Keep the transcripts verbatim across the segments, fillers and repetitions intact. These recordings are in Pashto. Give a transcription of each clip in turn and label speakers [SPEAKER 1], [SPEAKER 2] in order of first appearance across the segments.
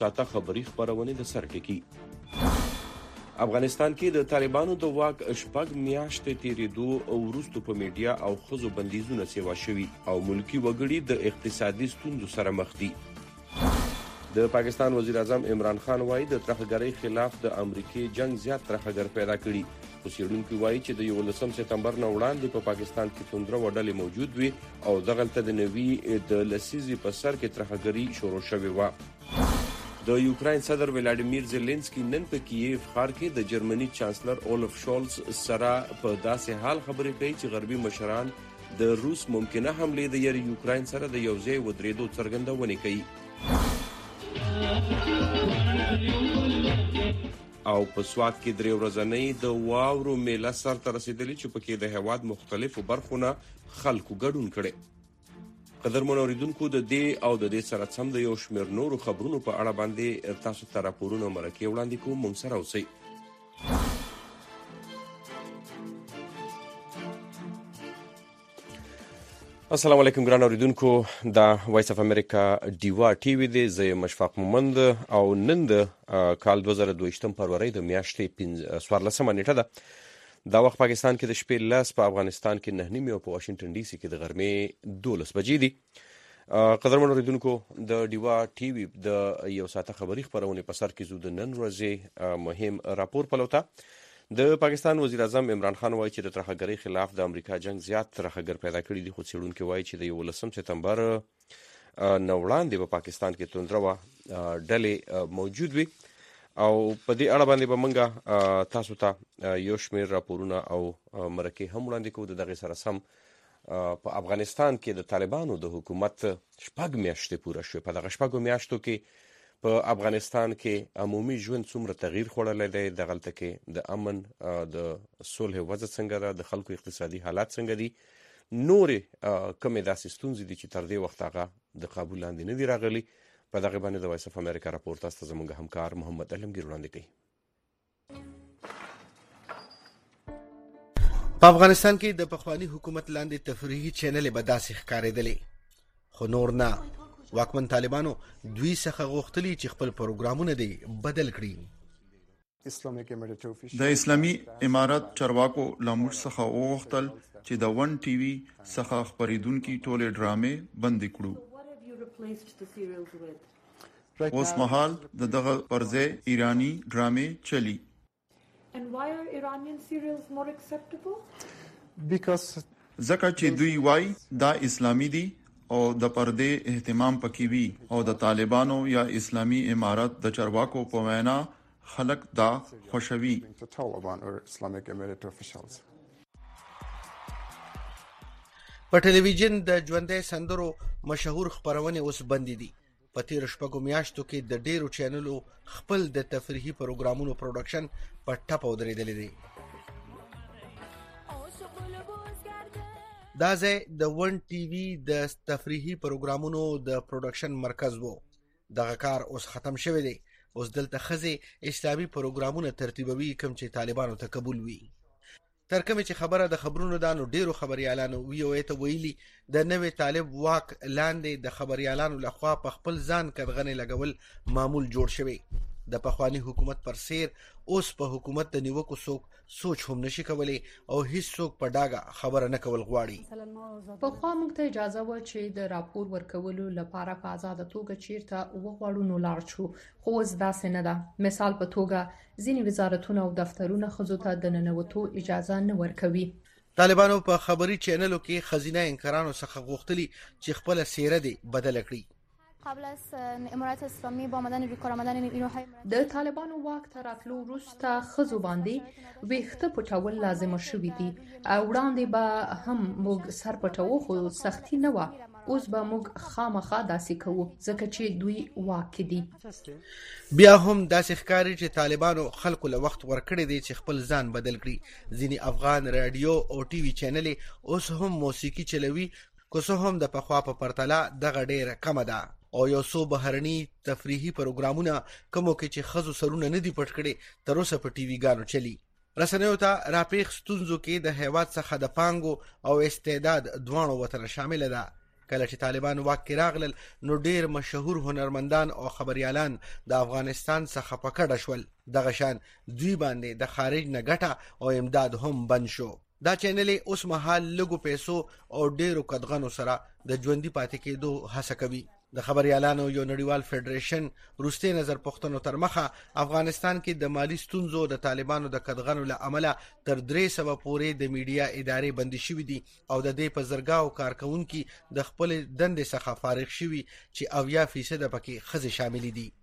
[SPEAKER 1] تاته خبري خبرونه د سر ټکی. افغانستان کې د طالبانو د واک شپږ میاشتې تیریدو وروسته په میډیا او ښځو بندیزونه سیوا شوي او ملکی وګړي د اقتصادي ستونزو سره مخ دي. د پاکستان وزیر اعظم عمران خان وایي د ترهګرۍ خلاف د امریکای جنگ زیات ترهګر پیدا کړي. خو څېړونکي وایي چې د یولسم سپتمبر نه وړاندې په پاکستان کې توندره ډلې موجود وي او دغلته د نوي د لسیزې په سر کې ترهګري شروع شوې وه. د یوکراین صدر ولادیمیر زیلنسکي نن په کیف ښار کې د جرمني چانسلر اولف شولز سره په داسې حال خبرې کوي چې غربي مشران د روس ممکنه حملې د یری یوکراین سره د یو ځای ودرېدو څرګندونه کوي. او په سوات کې درې ورځنۍ د واورو میله سرته رسېدلې چې پکې د هېواد مختلفو برخو نه خلکو ګډون کړی. قدرمنو اوریدونکو د دې او د دې سره سم د یو شمېر نورو خبرونو په اړه باندې تاسو ته راپورونه مرکې وړاندې کوم. موږ سره اوسئ. السلام علیکم ګران اوریدونکو، دا وایس اف امریکا ډیوا ټي وي دی. زه یم مشفق مومند او نن د کال دوه زره دویشتم فروری د میاشتې څوارلسمه نیټه ده. دا وخت پاکستان کې د شپې لس، په افغانستان کې نه نیمې او په واشنګټن ډي سي کې د غرمې دولس بجې دي. قدرمن اوریدونکو، د ډیوا ټي وي د یو ساعته خبري خبرونه په سر کې زو د نن ورځې مهم راپور پلوته. د پاکستان وزیر اعظم عمران خان وایي چې د ترهګرۍ خلاف د امریکا جنگ زیات ترهګر پیدا کړي دي. خو څېړونکي وایي چې د یولسم سپتمبر نه وړاندې په پاکستان کې توندره ډلې موجود وي او په دې اړه باندې به موږ تاسو ته یو شمېر راپورونه او مرکې هم وړاندې کوو. د دغې سره سم په افغانستان کې د طالبانو د حکومت شپږ میاشتې پوره شوې. په دغه شپږو میاشتو کې په افغانستان کې عمومي ژوند څومره تغییر خوړلی دی، دغلته کې د امن د صلح وضع څنګه ده، د خلکو اقتصادي حالات څنګه دي، نورې کومې داسې ستونزې دي چې تر دې وخت هغه د قابو لاندې نه دي راغلي. په دغه باندې د وایس اف امریکا راپور تاسو ته زموږ همکار محمد علمګیر وړاندې کوي.
[SPEAKER 2] په افغانستان کې د پخواني حکومت لاندې تفریحي چینلې به داسې ښکارېدلې، خو نور نه. واکمن طالبانو دوی څخه غوښتلي چې خپل پروګرامونه دی بدل کړي.
[SPEAKER 3] د اسلامي امارت چارواکو له موږ څخه وغوښتل چې د ون ټي وي څخه خپرېدونکي ټولې ډرامې بندې کړو. اوس مهال د دغه پر ځای ایرانی ډرامې چلی. ځکه چې دوی وایي دا اسلامي دي او د پردې اهتمام پکې وي او د طالبانو یا اسلامي امارت د چارواکو په وینا خلک دا خوشوي.
[SPEAKER 2] په ټلویزیون د ژوندۍ سندرو مشهور خپرونې اوس بندې دي. په تېرو شپږو میاشتو کې د ډېرو چینلو خپل د تفریحي پروګرامونو پروډکشن په ټپه ودرېدلی دی. دا ځای د ون ټي وي د تفریحي پروګرامونو د پروډکشن مرکز وو. دغه کار اوس ختم شوی دی. اوس دلته ښځې اسلامي پروګرامونه ترتیبوي کوم چې طالبانو ته قبول وي. تر کومې چې خبره د خبرونو ده، نو ډېرو خبریالانو وی او ای ته ویلي د نوې طالب واک لاندې د خبریالانو لخوا په خپل ځان قدغنې لګول معمول جوړ شوی. د پخوانی حکومت پر سیر اوس په حکومت د نیوکو څوک سوچ هم نشي کولی او هیڅ څوک په ډاګه خبره نه کول غواړي.
[SPEAKER 4] پخوا موږ ته اجازه و چې د راپور ورکولو لپاره په آزاده توګه چیرته وغواړو نو لاړ شو، خو اوس داسې نه ده. مثال په توګه ځینې وزارتونه او دفترونه ښځو ته د ننوتو اجازه نه ورکوي.
[SPEAKER 2] طالبانو په خبري چینلو کې ښځینه انکرانو څخه غوښتلي چې خپله څیره دې بدله کړي.
[SPEAKER 5] قبل از امارت اسلامی با آمدن روی کار آمدن نیروهای
[SPEAKER 4] د طالبانو واک ته راتلو وروسته ښځو باندې ویښته پټول لازمه شوي دي. او وړاندې به هم موږ سر پټوو، خو سختي نه وه. اوس به موږ خامخا داسې کوو ځکه چې دوی واک کې دي.
[SPEAKER 2] بیا هم داسې ښکاري چې طالبانو خلکو له وخت ورکړی دی چې خپل ځان بدل کړي. ځینې افغان رادیو او ټي وي چینلې اوس هم موسیقي چلوي، که څه هم د پخوا په پرتله دغه ډیره کمه ده. او یو څو بهرني تفریحي پروګرامونه کومو کې چې ښځو سرونه نه دي پټ کړي تر اوسه په ټي وي ګانو چلی. رسنیو ته راپېښ ستونزو کې د هیواد څخه د پانګو او استعداد دواړو وطنه شامل ده. کله چې طالبان واک کې راغلل نو ډیر مشهور هنرمندان او خبريالان د افغانستان څخه پکړه شول. دغه شان دوی باندې د خارج نه ګټه او امداد هم بند شو. دا چینل اوس مهال لګو پیسو او ډیرو قدغنو سره د ژوندۍ پاتې کېدو هڅه کوي. د خبريالانو یو نړیوال فدریشن روسي نظر پښتنو تر مخه افغانستان کې د مالی ستونزو د طالبانو د قدغنو له امله تر درې سوه پورې د میډیا ادارې بندي شوې دي او د دې په زرګاو کارکونکو د خپل دندې څخه فارغ شوي چې اویا فیصد پکې ښځې شامل دي.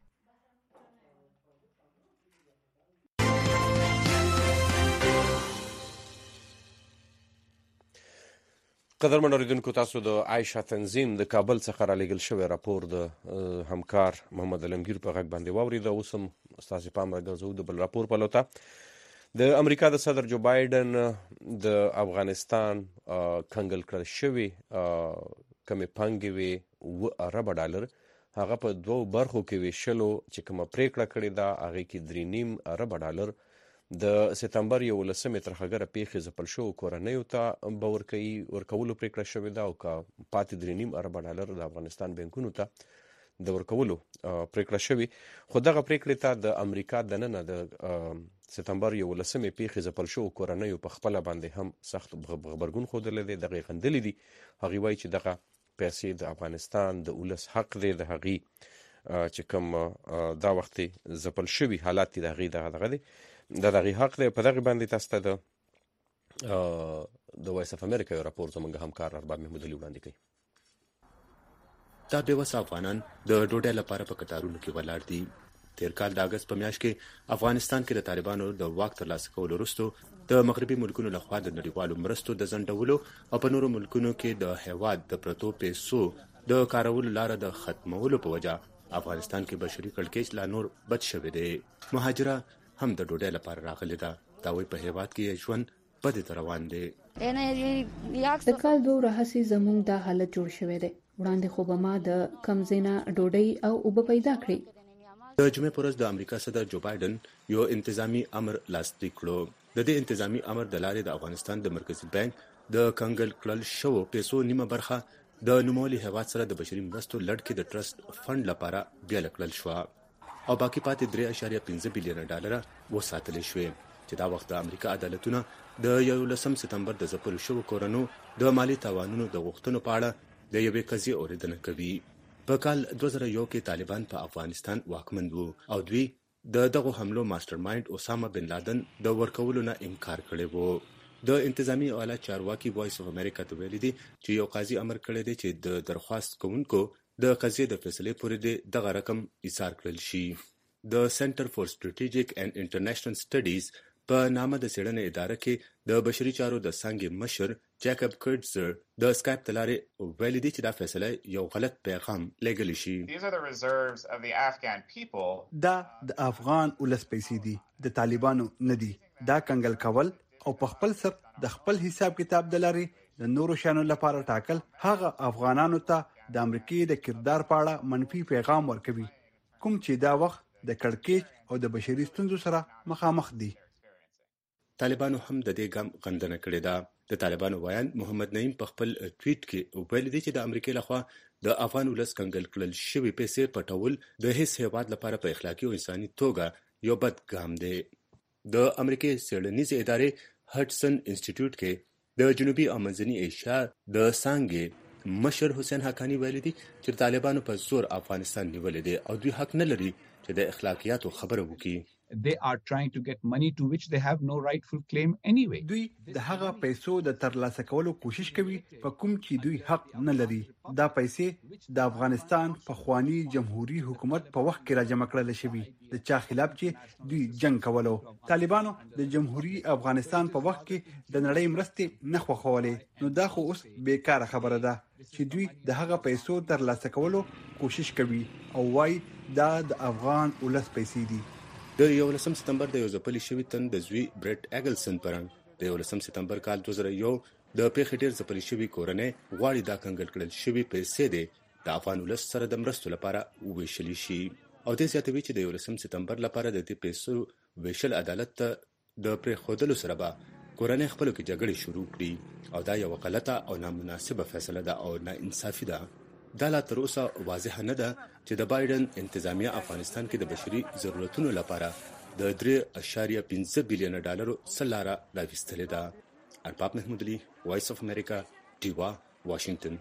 [SPEAKER 1] قدرمن اوریدونکو، تاسو د عایشه تنظیم د کابل څخه را لېږل شوی راپور د همکار محمد علمگیر په غږ باندې واورید. اوس هم ستاسو پام راګرځوو د بل راپور په لور. د امریکا د صدر جو بایدن د افغانستان کنګل کړل شوی کمې پانګې وې اوه اربه ډالر هغه په دوو برخو کې ویشلو چې کومه پریکړه کړې ده هغې کې درې نیم اربه ډالر د سپتمبر یولسمې ترخګره پیښې ځپل شوو کورنیو ته به ورکوي ورکولو پریکړه شوې ده او که پاتې درې نیم اربه ډالر د افغانستان بانکونو ته د ورکولو پریکړه شوې. خو دغه پریکړې ته د امریکا دننه د سپتمبر یولسمې پیښې ځپل شوو کورنیو په خپله باندې هم سخت غبرګون ښودلی دی. دغې غندلې دي. هغې وایي چې دغه پیسې د افغانستان د ولس حق دی. د هغې چې کوم دا وخت ځپل شوي حالات دي د هغې دغه دغه دی دا دغه حق دی. په دغه باندې تاسو ته د د وایس اف امریکا یو راپور زموږ همکار ارباب محمود علي وړاندې کوي.
[SPEAKER 6] دا بېوسه افغانان د ډوډۍ لپاره په کتارونو کې ولاړ دي. تیر کال د اګست په میاشت کې افغانستان کې د طالبانو د واک ترلاسه کولو وروسته د مغربي ملکونو لخوا د نړیوالو مرستو د ځنډولو او په نورو ملکونو کې د هیواد د پرتو پیسو د کارولو لاره د ختمولو په وجه افغانستان کې بشري کړکېچ لا نور بد شوی دی. مهاجره هم د ډوډۍ لپاره راغلی ده. دا وایي په هیواد کې ژوند بدې ته روان دی.
[SPEAKER 4] د کال دوه راهیسې زموږ دا حالت جوړ شوی دی. وړاندې خو به ما د کم ځای نه ډوډۍ او اوبه پیدا کړې.
[SPEAKER 6] د جمعې په ورځ د امریکا صدر جو بایدن یو انتظامی امر لاسلیک کړو. د دې انتظامی امر د لارې د افغانستان د مرکزي بانک د کنګل کړل شوو پیسو نیمه برخه د نوموړي هیواد سره د بشري مرستو لړ کې د ټرست فند لپاره بیاله کړل شوه او باقي پاتې درې اعشاریه پنځه بیلیونه ډالره وساتل شوې چې دا وخت د امریکا عدالتونه د یولسم سپتمبر د ځپلو شوو کورنو د مالی تاوانونو د غوښتنو په اړه د یوې قضیې اورېدنه کوي. په کال دوه زره یو کې طالبان په افغانستان واکمن وو او دوی د دغو حملو ماستر مایند اسامه بن لادن د ورکولو نه انکار کړی وو. د انتظامی اعلی چارواکي وایس اف امریکا ته ویلي دي چې یو قاضي امر کړی دی چې د درخواست کوونکو د قضیې د فیصلې پورې دغه رقم ایثار کړل شي. د سنټر فور سټریټیجیک اینڈ انټرنیشنل سټډیز په نامه د څېړنې اداره کې د بشري چارو د څانګې مشر جیکب کرټزر د سکایپ ته لارې ویلي دي چې دا فیصله یو غلط پیغام لېږلی شي.
[SPEAKER 7] دا د افغان ولس پیسې دي، د طالبانو نه دي. دا کنګل کول او په خپل سر د خپل حساب کتاب د لارې د نورو شانو لپاره ټاکل هغه افغانانو ته د امریکای د کردار په اړه منفي پیغام ورکوي کوم چې دا وخت د کړکېچ او د بشري ستونزو سره مخامخ دي.
[SPEAKER 6] طالبانو هم د دې ګام غندنه کړې ده. د طالبانو ویاند محمد نعیم په خپل ټویټ کې ویلي دی چې د امریکای لخوا د افغان ولس کنګل کړل شوي پیسې پټول د هیڅ هیواد لپاره په اخلاقي او انساني توګه یو بد ګام دی. د امریکای څېړنیزې ادارې هډسن انسټیټیوټ کې د جنوبي او منځني ایشیا د څانګې مشر حسین حقانی ویلي دي چې طالبانو په زور افغانستان نیولې دي او دوی حق نه لري چې د اخلاقیاتو خبره وکړي.
[SPEAKER 8] They are trying to get money to which they have no rightful claim anyway.
[SPEAKER 7] دوی د هغه پیسو د ترلاسه کولو کوشش کوي په کوم چې دوی حق نه لري. دا پیسې د افغانستان په خوانی جمهوریت حکومت په وخت کې راجمع کړل شوی د چا خلاف چې دوی جنگ کولو. طالبانو د جمهوریت افغانستان په وخت کې د نړۍ مرستې نه خوښولې. نو دا خو اوس بیکاره خبره ده چې دوی د هغه پیسو ترلاسه کولو کوشش کوي او وايي دا د افغان ولس پیسې دي.
[SPEAKER 6] د یولسم سپتمبر د یو ځپلي شوي تن د زوی برټ اګلسن پرنګ د یولسم سپتمبر کال دوه زره یو د پیښې ډېر ځپلي شوي کورنۍ غواړي دا کنګل کړل شوي پیسې دي د افغان ولس سره د مرستو لپاره وویشلی شي او دې زیاتوي چې د یولسم سپتمبر لپاره د دې پیسو ویشل عدالت ته د پرېښودلو سره به کورنۍ خپلو کې جګړې شروع کړي او دا یو غلطه او نامناسبه فیصله ده او ناانصافي ده. دا لا تر اوسه واضح نه ده چې د بایدن انتظامیه افغانستان کې د بشري ضرورتونو لپاره د درې اشاریه پنځه بیلیونه ډالرو څه لاره راویستلې ده. ارباب محمود علي، وایس اف امریکا، ډیوا، واشنگټن.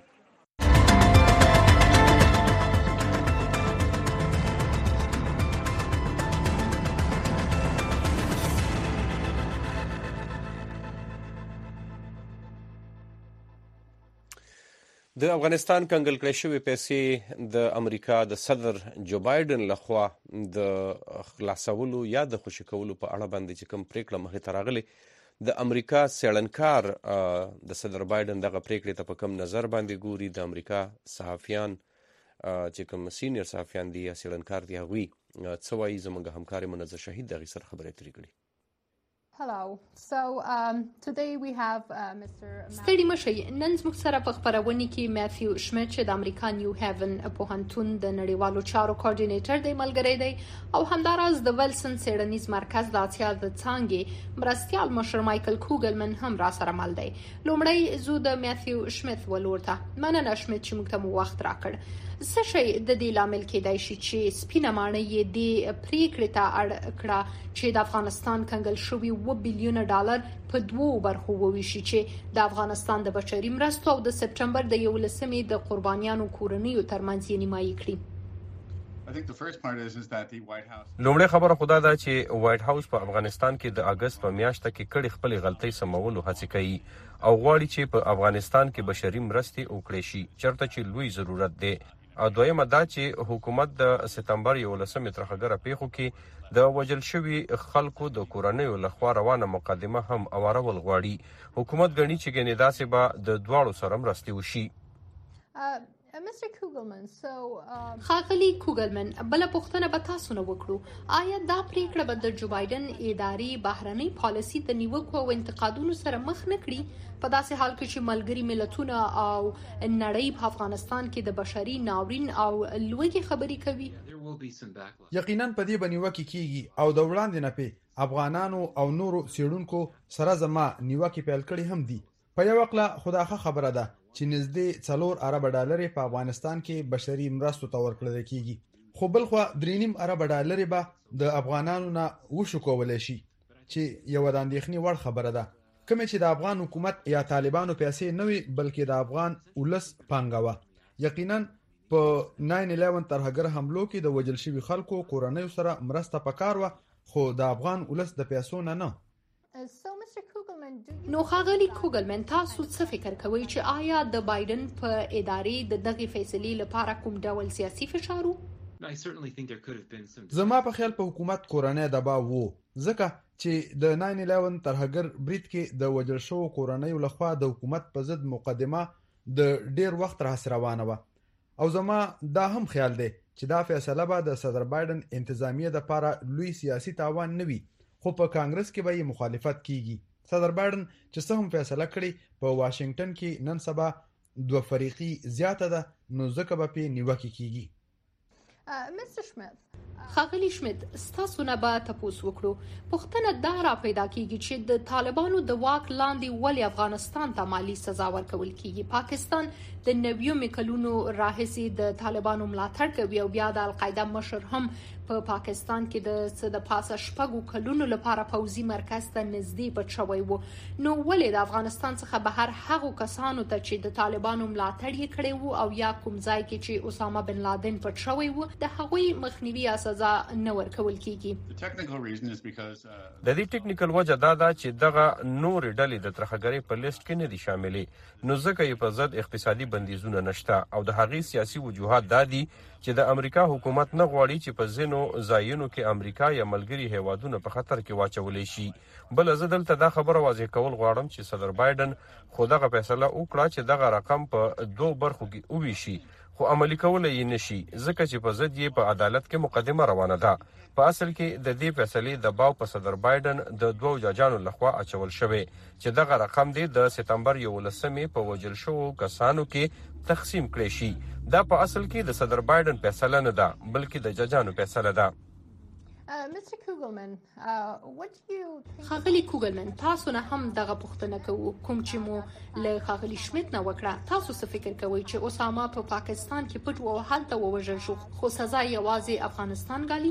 [SPEAKER 1] د افغانستان کنګل کړې شوې پیسې د امریکا د صدر جو بایدن لخوا د خلاصولو یا د خوشي کولو په اړه باندې چې کوم پریکړه مخې ته راغلې، د امریکا څېړنکار د صدر بایدن دغه پریکړې ته په کوم نظر باندې ګوري؟ د امریکا صحافیان چې کوم سینیر صحافیان دي یا څېړنکار دي هغوی څه وایي؟ زموږ همکار منزه شهید د هغې سره خبرې اترې کړي.
[SPEAKER 4] Hello. So um, today we have uh, Mister ستړي مشي. نن زموږ سره په خبرونه کې ماثیو شمیت چې د امریکا نیو هیون پوهنتون د نړیوالو چارو کوارډینیټر دی ملګری دی، او همداراز د ویلسن څېړنیز مرکز د اسیا د څانګې مرستیال مشر مایکل کوګلمن هم را سره مل دی. لومړی زو د ماثیو شمیت ولورته مننه شمیت چې موږ ته مو وخت راکړ. څه شی د دې لامل کېدای شي چې سپینه ماڼۍ یې د پریکړې ته اړ کړه چې د افغانستان کنګل شوي اووه بیلیونه ډالر په دوو برخو وویشي چې د افغانستان د بشري مرستو او د سپټمبر د یولسمې د قربانیانو کورنیو ترمنځ یې نیمایي کړي؟
[SPEAKER 1] لومړی خبره خدا ده چې وایټ هاوس په افغانستان کې د اگست په میاشت کې کړي خپل غلطۍ سمولو هڅه کوي او غواړي چې په افغانستان کې بشري مرستې وکړي شي چرته چې لوی ضرورت دی. او دویمه دا چې حکومت د سپتمبر یولسمې ترخګره پیښو کې د وژل شوي خلکو د کورنیو لخوا روانه مقدمه هم اورول غواړي. حکومت ګڼي چې ګنې داسې به د دواړو سره مرستې وشي.
[SPEAKER 4] ښاغلي کوګلمن، بله پوښتنه به تاسو نه وکړو، آیا دا پریکړه به د جو بایدن ادارې بهرنۍ پالیسي د نیوکو او انتقادونو سره مخ نه کړي په داسې حال کې چې ملګري ملتونه او نړۍ په افغانستان کې د بشري ناورین او لوږې خبرې کوي؟
[SPEAKER 7] یقینا په دې باندې نیوکې کیږي او د وړاندې نه په افغانانو او نورو څېړونکو سره زما نیوکې پیل کړي هم دي. په یو وقله خداخه خبره ده چې نږدې څلور ارب ډالرې په افغانستان کې بشري مرستو ته ورکړل کیږي، خو بل خو درې نیم ارب ډالرې به د افغانانو نه وشو کولی شي چې یو د اندېښنې وړ خبره ده. کومې چې د افغان حکومت یا طالبانو پیسې نه وي بلکې د افغان ولس پانګه وه. یقینا په ناین الیون ترهګر حملو کې د وژل شوي خلکو کورنیو سره مرسته پکار وه، خو د افغان ولس د پیسو نه نه.
[SPEAKER 4] نو ښاغلي کوګلمن، تاسو څه فکر کوئ چې آیا د بایدن په ادارې د دغې فیصلې لپاره کوم ډول سیاسي فشار و؟
[SPEAKER 7] زما په خیال په حکومت کورنۍ دباو وو، ځکه چې د ناین الیون ترهګر برید کې د وژل شوو کورنیو لخوا د حکومت په ضد مقدمه د ډیر وخت راهیسې روانه وه، او زما دا هم خیال دی چې دا فیصله به د صدر بایدن انتظامیه دپاره لوی سیاسي تاوان نه وي، خو په کانګرس کې به یې مخالفت کیږي. صدر بایدن چې څه هم فیصله کړي په واشنگټن کې نن سبا دوه فریقي زیاته ده، نو ځکه به پې نیوکې کیږي.
[SPEAKER 4] ښاغلي شمیت، ستاسو نه به تپوس وکړو. پوښتنه دا را پیدا کیږي چې د طالبانو د واک لاندې ولې افغانستان ته مالي سزا ورکول کیږي؟ پاکستان د نویو کلونو راهیسې د طالبانو ملاتړ کوي او بیا د القاعده مشر هم په پاکستان کې د څه د پاسه شپږو کلونو لپاره پوځي مرکز ته نږدې پټ شوی و. نو ولې د افغانستان څخه بهر هغو کسانو ته چې د طالبانو ملاتړ یې کړی و او یا کوم ځای کې چې اسامه بن لادن پټ شوی و د هغوی مخنیوي یا سزا نه ورکول کیږي؟
[SPEAKER 1] د دې ټیکنیکل وجه دا ده چې دغه نور ډلې د ترهګرۍ په لیست کې نه دي شاملې، نو ځکه یې په ضد اقتصادي بندیزونه نشته او د هغې سیاسي وجوهات دا دي چې د امریکا حکومت نه غواړي چې په ځینو ځایونو کې امریکا یا ملګري هیوادونه په خطر کې واچولی شي. بل زه دلته دا خبره واضح کول غواړم چې صدر بایدن خو دغه فیصله وکړه چې دغه رقم په دوه برخو کې وویشي، خو عملي کولی یې نشي ځکه چې په ضد یې په عدالت کې مقدمه روانه ده. په اصل کې د دې فیصلې دباو په صدر بایدن د دوو ججانو لخوا اچول شوی چې دغه رقم دی د سپتمبر یولسمې په وژل شوو کسانو کې تقسیم کړی شي. دا په اصل کې د صدر بایدن فیصله نه ده بلکې د ججانو فیصله ده.
[SPEAKER 5] Mister Kugelman, uh, what do you think?
[SPEAKER 4] خاغلی کوګلمن تاسو نه هم دغه پوښتنه کوو کوم چې مو له خاغلی شمیت نه وکړه. تاسو څه فکر کوئ چې اسامه په پا پاکستان کې پټ و هلته ووژل شو خو سزا یوازې افغانستان غالي؟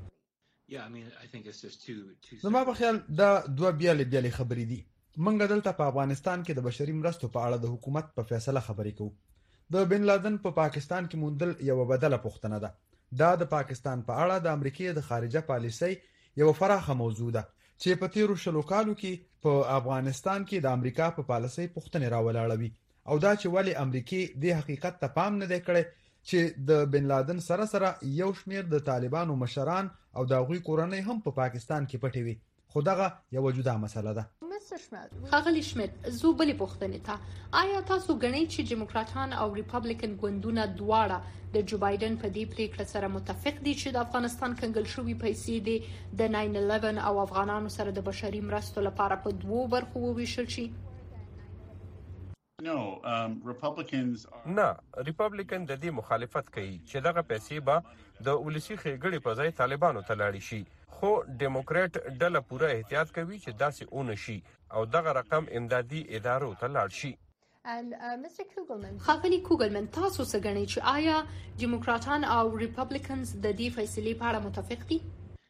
[SPEAKER 7] زما په خیال دا دوه بیالې بیالې خبرې دي. منګه دلته په افغانستان کې د بشري مرستو په اړه د حکومت په فیصله خبرې کوو. د بن لادن په پا پاکستان کې موندل یو بدله پوښتنه ده. دا د پاکستان په اړه د امریکای د خارجه پالیسۍ یو فراخه موضوع ده چې په تیرو شلو کالو کې په افغانستان کې د امریکا په پالیسۍ پوښتنې راولاړوي او دا چې ولی امریکای د حقیقت ته پام نه دی کړی چې د بن لادن سره سره یو شمیر د طالبانو مشران او د غوی کورنۍ هم په پاکستان کې پټې وي. خو دغه یو جدا مسله ده.
[SPEAKER 4] خاغلی شمیت زو بلې پوښتنې ته آیا تاسو ګڼئ چې دیموکراتان او ریپبلیکن ګوندونه دواړه د جو بایدن په دې پریکړه سره متفق دي چې د افغانستان کنګل شوي پیسې دي د ناین الیون او افغانانو سره د بشري مرستو لپاره په دوو برخو وویشل شي؟
[SPEAKER 9] نه
[SPEAKER 1] ریپبلیکن د دې مخالفت کوي چې دغه پیسې به د ولسی خېګړې په ځای طالبانو ته لاړې شي خو دیموکرات ډله پوره احتیاط کوي چې داسې اون شي او دغه رقم امدادي ادارو ته لاړ شي.
[SPEAKER 4] خاغلی کوګلمن تاسو څه ګڼئ چې آیا دیموکراتان او ریپبلیکنز د دې فیصلې په اړه متفق دي؟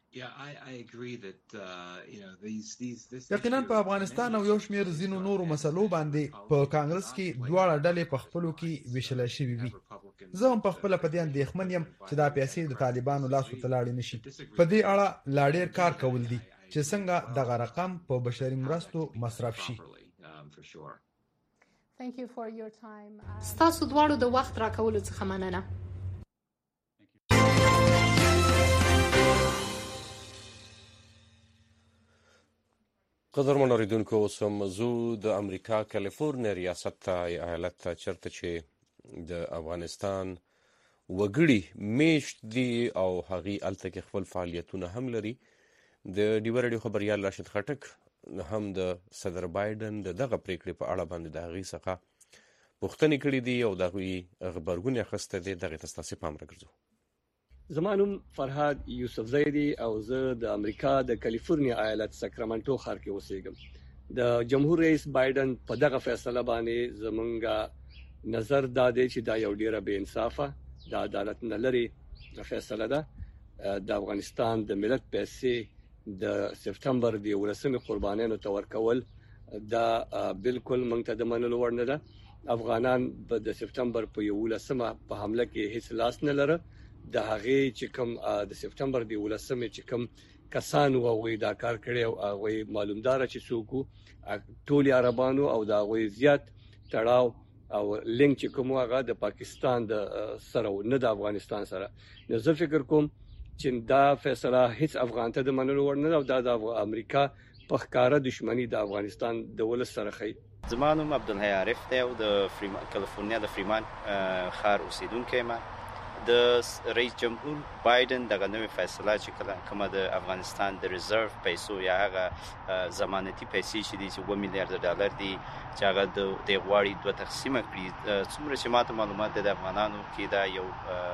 [SPEAKER 7] یقینا په افغانستان او یو شمیر ځینو نورو مسلو باندې په کانګرس کې دواړه ډلې په خپلو کې ویشل شوي وي. زه هم په خپل په دې اندېښمن یم چې دا پیسې د طالبانو لاسو ته لاړې نشي. په دې اړه لا ډېر کار کول دي چې څنګه دغه رقم په بشري مرستو مصرف شي.
[SPEAKER 4] ستاسو دواړو د وخت راکولو څخه مننه.
[SPEAKER 1] قدرمن اوریدونکو اوس هم زو د امریکا کالیفورنیا ریاست ته ایالت ته چرته چې د افغانستان وګړي میشت دي او هغوی هلته کې خپل فعالیتونه هم لري. د ډیوه راډیو خبریال راشد خټک هم د صدر بایدن د دغه پریکړې په اړه باندې د هغوی څخه پوښتنې کړي دي او د هغوی غبرګون یې اخیستی دی. دغې ته ستاسې پام راګرځو.
[SPEAKER 10] زما نوم فرهاد یوسفزی دی او زه د امریکا د کالیفورنیا ایالت ساکرامنټو ښار کې اوسېږم. د جمهور رئیس بایدن په دغه فیصله باندې زمونږ نظر دا دی چې دا یو ډیره بې انصافه د عدالت نه لري فیصله ده. د افغانستان د ملت پیسې د سپتمبر د یولسمې قربانیانو ته ورکول دا بالکل موږ ته د منلو وړ نه ده. افغانان به د سپتمبر په یولسمه په حمله کې هیڅ لاس نه لره. د هغې چې کوم د سپتمبر د یولسمې چې کوم کسان و هغوی دا کار کړی او هغوی معلومداره چې څوک وو ټول عربانو او د هغوی زیات تړاو او لینک چې کوم هغه د پاکستان د سره نه د افغانستان سره. نو زه فکر کوم چې دا فیصله هیڅ افغان ته د منلو وړ نه ده او دا د امریکا په ښکاره دښمني د افغانستان د ولس سره ښیي.
[SPEAKER 11] زما نوم عبدالحی عارف دی او د کالیفورنیا د فریمان ښار اوسیدونکی یم. د رئیس جمهور بایدن دغه نوې فیصله چې کله کومه د افغانستان د ریزرو پیسو یا هغه ضمانتي پیسې چې دي چې اووه میلیارډ ډالر دي چې هغه د دې غواړي دوه تقسیمه کړي. څومره چې ماته معلومات دی د افغانانو کې دا یو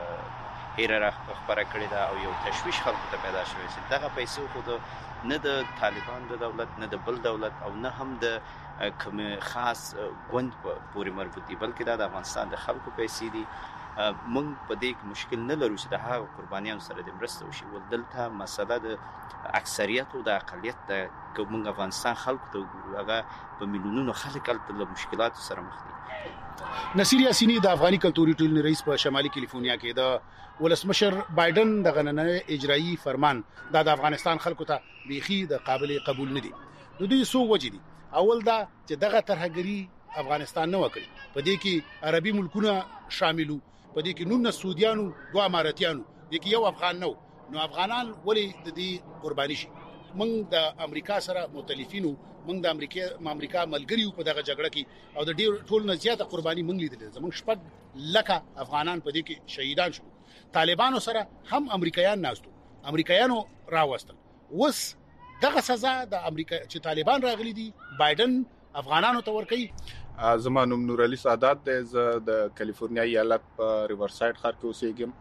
[SPEAKER 11] هیره راخبره کړې ده او یو تشویش خلکو ته پیدا شوی چې دغه پیسې خو د نه د طالبان د دولت نه د بل دولت او نه هم د کوم خاص ګوند پورې مربوط دي بلکې دا د افغانستان د خلکو پیسې دي. موږ په دې مشکل نه لرو چې د هغو قربانیانو سره د مرسته وشي. ول دلته مسله د اکثریت او د اقلیت د که موږ افغانستان خلکو ته وګورو هغه په میلیونونو خلک هلته له مشکلاتو سره مخ دي.
[SPEAKER 12] نصیر یاسینی د افغاني کلتوري ټولنې رئیس په شمالي کالیفورنیا کې د ولسمشر بایدن د غننه اجرایی فرمان د افغانستان خلکو ته بیخي د قابل قبول نه دي. د دوی څو وجې دي. اول دا چې دغه ترهګري افغانستان نه وکړي. په دې کې عربي ملکونه شاملو، په دې کې نون سعودیانو، دوه اماراتیانو، دې کې یو افغان نو نو افغانان ولې د دې قرباني شي. موږ د امریکا سره متلفینو، موږ د امریکا امریکا ملګریو په دغه جګړه کې او د ډیر ټول نه زیاته قرباني موږ لیدلې. زموږ شپږ لکه افغانان په دې کې شهیدان شو. طالبانو سره هم امریکایان ناستو، امریکایانو راوستل. اوس دغه سزا د امریکا چې طالبان راغلي دي بایدن افغانانو ته ورکوي.
[SPEAKER 13] زما نوم نور علي سعادت دی. زه د کالیفورنیا ایالت په ریورسایډ ښار کې اوسېږم.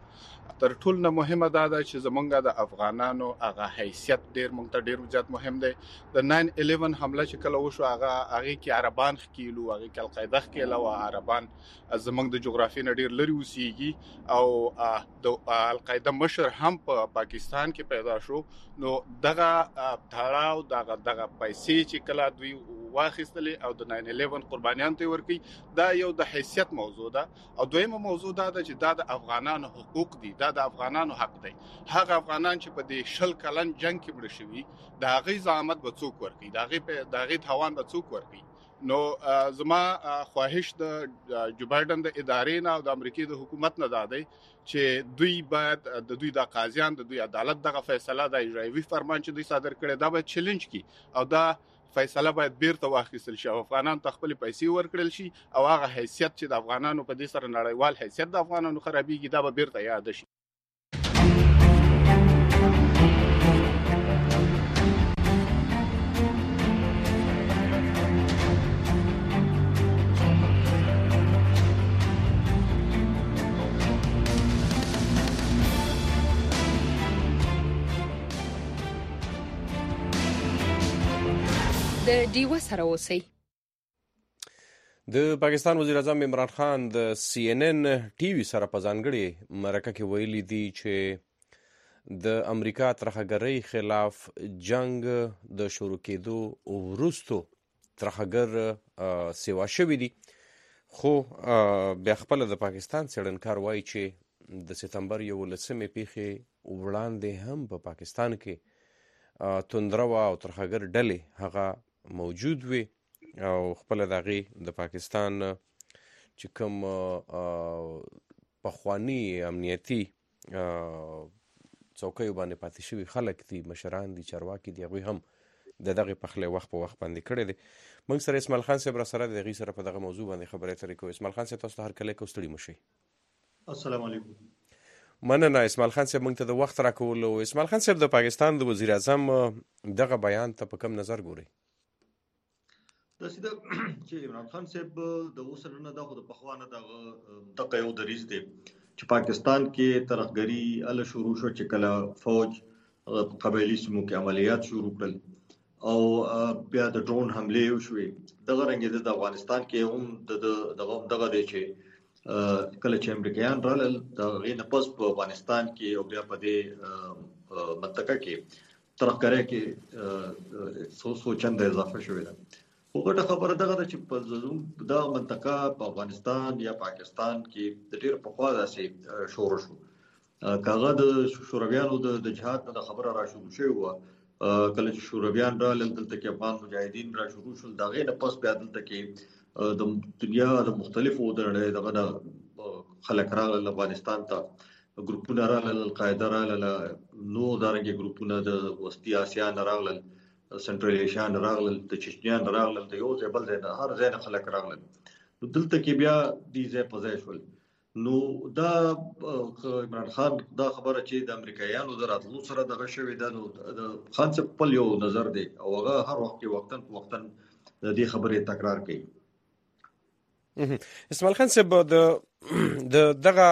[SPEAKER 12] تر ټول نه مهمه دا ده چې زمونږ د افغانانو هغه حیثیت ډیر مونږ ته ډیر زیات مهم دی. د ناین الیون حمله چې کله وشو هغه هغه کې عربان ښکیلو، هغه کې القاعده ښکیله او عربان زمونږ د جغرافیې نه ډیر لري اوسېږي او د القاعده مشر هم په پاکستان کې پیدا شو. نو دغه تړاو دغه دغه پیسې چې کله دوی واخیستلې او د ناین الیون قربانیان ته ورکړي دا یو د حیثیت موضوع ده. او دویمه موضوع دا ده چې دا د افغانانو حقوق دي، دا د افغانانو حق دی. هغه افغانان چې په دې شل کلن جنگ کې مړه شوي د هغې زعامت به څوک ورکړي، د هغې د هغې تاوان به څوک ورکړي. نو زما خواهش د جو بایډن د ادارې نه او د امریکې د حکومت نه دا دی چې دوی باید د دوی د قاضیان د دوی عدالت دغه فیصله د اجرایوي فرمان چې دوی صادر کړي دا باید چیلنج کړي او دا فیصله باید بیرته واخیستل شي او افغانان ته خپل پیسې ورکړل شي او هغه حیثیت چې د افغانانو په دې سره نړیوال حیثیت د افغانانو خرابېږي دا به بیرته یاد شي.
[SPEAKER 13] د ډیوه سره اوسئ.
[SPEAKER 1] د پاکستان وزیر اعظم عمران خان د سی ان ان ټي وي سره په ځانګړې مرکه کې ویلي دي چې د امریکا ترهګرۍ خلاف جنگ د شروع کېدو وروسته ترهګر سیوا شوي دي، خو بیا خپله د پاکستان څېړنکار وایي چې د سپتمبر یولسمې پیښې وړاندې هم په پاکستان کې توندروه او ترهګر ډلې هغه موجود وي او خپل د هغې د پاکستان چې کوم پخواني امنیتي څوکیو باندې پاتې شوي خلک دي، مشران دي، چارواکي دي، هغوی هم د دغې پخلی وخت په وخت باندې کړی دی. موږ سره اسماعیل خان صاحب را سره د هغې سره په دغه موضوع باندې خبرې اترې کوو. اسماعیل خان صاحب تاسو ته هرکلی کوو، ستړي مه شئ.
[SPEAKER 14] السلام علیکم.
[SPEAKER 1] مننه اسماعیل خان صاحب موږ ته د وخت راکولو. اسماعیل خان صاحب د پاکستان د وزیر اعظم دغه بیان ته په کوم نظر ګورئ؟
[SPEAKER 14] داسې ده چې عمران خان صاحب د اوس نه دا خو د پخوا نه دغه دغه یو دریځ دی چې پاکستان کې ترهګري هله شروع شو چې کله فوج په قبایلي سیمو کې عملیات شروع کړل او بیا د ډرون حملې وشوې. دغه رنګې د افغانستان کې هم دغه دغه دی چې کله چې امریکایان رالل د هغې نه پس په افغانستان کې او بیا په دې منطقه کې ترهګرۍ کې څو څو چنده اضافه شوې ده. خو ګټه خبره دغه ده چې په دغه منطقه په افغانستان یا پاکستان کې د ډېر پخوا داسې شور شو. که هغه د شورویانو د جهاد نه خبره را شروع شوې وه، کله چې شورویان رالل دلته کې افغان مجاهدین را شروع شول، د هغې نه پس بیا دلته کې د دنیا د مختلفو د نړۍ دغه نه خلک راغلل افغانستان ته، ګروپونه راغلل، القاعده راغله، نور دارنګې ګروپونه د وسطي اسیا نه راغلل، سنټرل ایشیا نه راغلل، د چچنیا نه راغلل، د یو ځای بل ځای نه هر ځای نه خلک راغلل. نو دلته کې بیا دې ځای په ځای شول. نو دا عمران خان دا خبره چې د امریکایانو د راتلو سره دغه شوې ده، نو د خان صاحب خپل یو نظر دی او هغه هر وخت کې وختن په وختن د دې خبرې تکرار کوي.
[SPEAKER 1] اسماعیل خان صاحب د دغه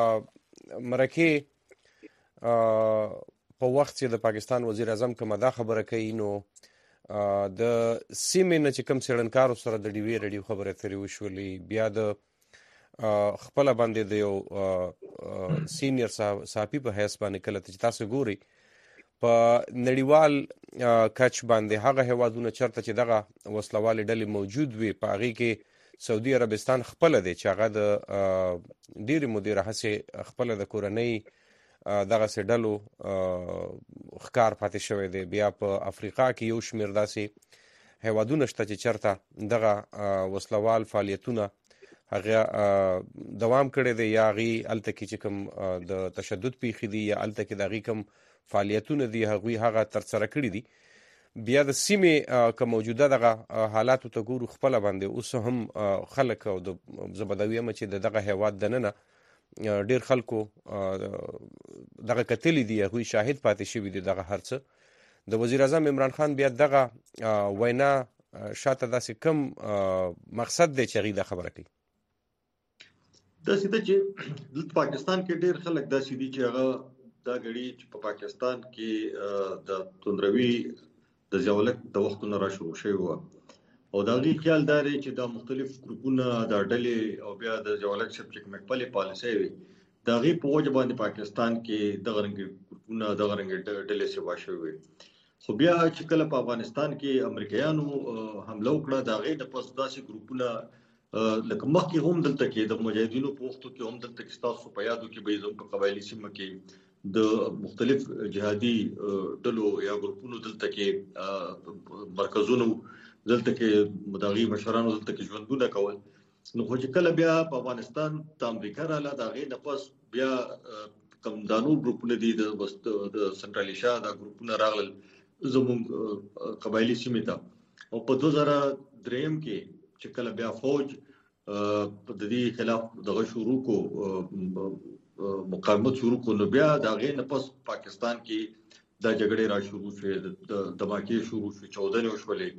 [SPEAKER 1] مرکې په وخت چې د پاکستان وزیر اعظم کومه دا خبره کوي، نو د سیمې نه چې کوم څېړنکارو سره د ډیوې رډیو خبرې اترې وشولې، بیا د خپله باندې د یو سینیر صحافي په حیث باندې کله چې تاسو ګورئ په نړیوال کچ باندې هغه هیوادونه چېرته چې دغه وسلوالې ډلې موجود وي، په هغې کې سعودي عربستان خپله دی چې هغه د ډېرې مودې راهیسې خپله د کورنۍ دغسې ډلو ښکار پاتې شوی دی. بیا په افریقا کې یو شمېر داسې هیوادونه شته چې چېرته دغه وسلوال فعالیتونه هغه دوام کړی دی، یا هغې هلته کې چې کوم د تشدد پیښې دي یا هلته کې د هغې کوم فعالیتونه دي هغوی هغه ترسره کړي دي. بیا د سیمې که موجوده دغه حالاتو ته ګورو، خپله باندې اوس هم خلک او د زه به دا ویم چې د دغه هیواد دننه ډېر خلکو دغه کتلي دي، هغوی شاهد پاتې شوي دي دغه هر څه. د وزیر اعظم عمران خان بیا دغه وینا شاته داسې کوم مقصد دی چې هغوی دا خبره کوي؟
[SPEAKER 14] دا سیده چې د پاکستان کې ډېر خلک دا سیدي چې هغه دا غړي چې په پاکستان کې د توندروي د ځولک د وختونو را شروع شوی و او دا غي خیال داري چې دا مختلف ګروپونه د ډلې او بیا د ځولک سبجیکټ مکپلې پالیسي وي دا غي په وجه باندې پاکستان کې د غرنګ ګروپونه د غرنګ ډلې سیوا شوی خو بیا چې کله په افغانستان کې امریکایانو حمله وکړه دا غي د پس داسې ګروپونه لکه مخکې هم دلته کې د مجاهدینو په وختو کې هم دلته کې تاسو په یادو کې به زم په قبایلی سیمه کې د مختلف جهادي ډلو یا ګروپونو دلته کې مرکزونو دلته کې مداغي مشرانو دلته کې ژوندونه کول نو خو چې کله بیا په افغانستان د امریکا رااله دا غي نه پس بیا کمدانو ګروپونه دي د د سنټرال ایشیا دا ګروپونه راغلل زموږ قبایلی سیمه ته او په دوه زره دریم کې چې کله بیا فوج په دې خلاف دغه شروع کو مقاومت شروع کو نو بیا دا غي نه پس پاکستان کې دا جګړې را شروع شوې د دماکي شروع شوې چودنې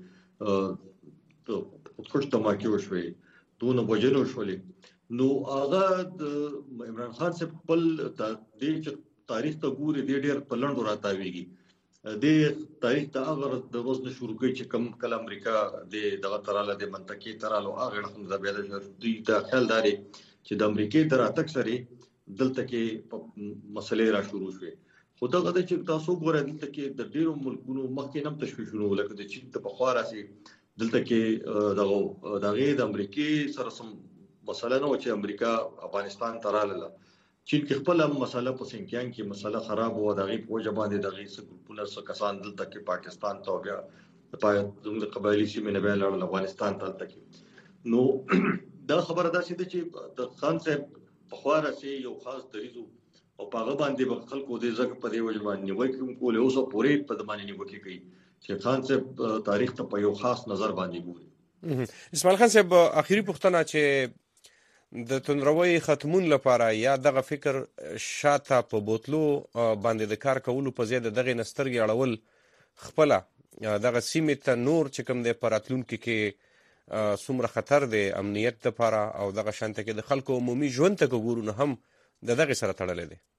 [SPEAKER 14] وشولې ته خودکش دماکي وشولې دونه بجنه وشولې نو هغه د عمران خان سے خپل د دې تاریخ ته ګوري د ډېر پلند راتاويږي د تاریخ ته هغه د روز نه شروع کوي چې کم کله امریکا د دغه تراله د منطقي تراله هغه نه د بیا د د خیال داري چې د امریکای تر اتک سره دلته کې مسلې را شروع شوې خو دا غته چې تاسو ګورئ دلته کې د ډیرو ملکونو مخکې نم تشویشونه ولکه د چین ته په خوا راسي دلته کې دغه دغه د امریکای سره سم مسله نه و چې امریکا افغانستان تراله چین کې خپل مسله په سنکیان کې مسله خراب و دغه په وجه باندې دغه څه ګروپونه څه کسان دلته کې پاکستان ته بیا د پای د قبایلی سیمې نه بیا لاړ افغانستان ته تلته نو دا خبره ده چې د خان صاحب په خوا راسي یو خاص دریزو او په هغه باندې به خلکو دې ځکه په دې وجه باندې نیوکه کوله اوس پورې په دمانه نیوکه کوي چې خان صاحب تاریخ ته په یو خاص نظر باندې ګوري
[SPEAKER 1] اسماعیل خان صاحب اخیری پوښتنه چې د تندروي ختمون لپاره یا دغه فکر شاته په بوتلو باندې د کار کولو په زیاده دغه نسترګي اړول خپل دغه سیمه ته نور چې کوم د پراتلونکو کې څومره خطر دی امنیت لپاره او دغه شانته کې د خلکو عمومي ژوند ته ګورونه هم د دغه سره تړلې دي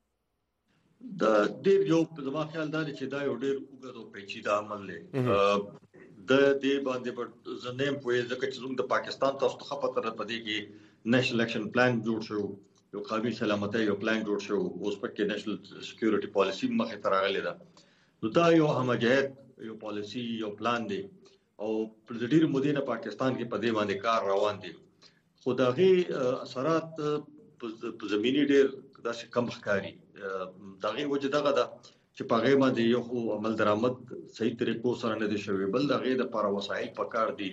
[SPEAKER 14] د ډیر یو په دماغ خیال دی چې دا یو ډیر وګړو پیچیده عمل دی د دې باندې په زنیم په ځکه چې زموږ د پاکستان تاسو ته خپل تر پدې کې نېشنل اکشن پلان جوړ شو یو قومي سلامتۍ یو پلان جوړ شو اوس په کې نېشنل سکیورټي پالیسی مخه تر راغلی ده نو دا یو همجهت یو پالیسی یو پلان دی او په ډیرو مدینه پاکستان کې په دې باندې کار روان دي خدایي اثرات په زمینی ډیر داسې کم ښکاری دغه وجه دغه ده چې په غیبه باندې یو عمل درآمد صحیح طریقو سره نه دي شوی بل دغه د لپاره وسایل پکار دي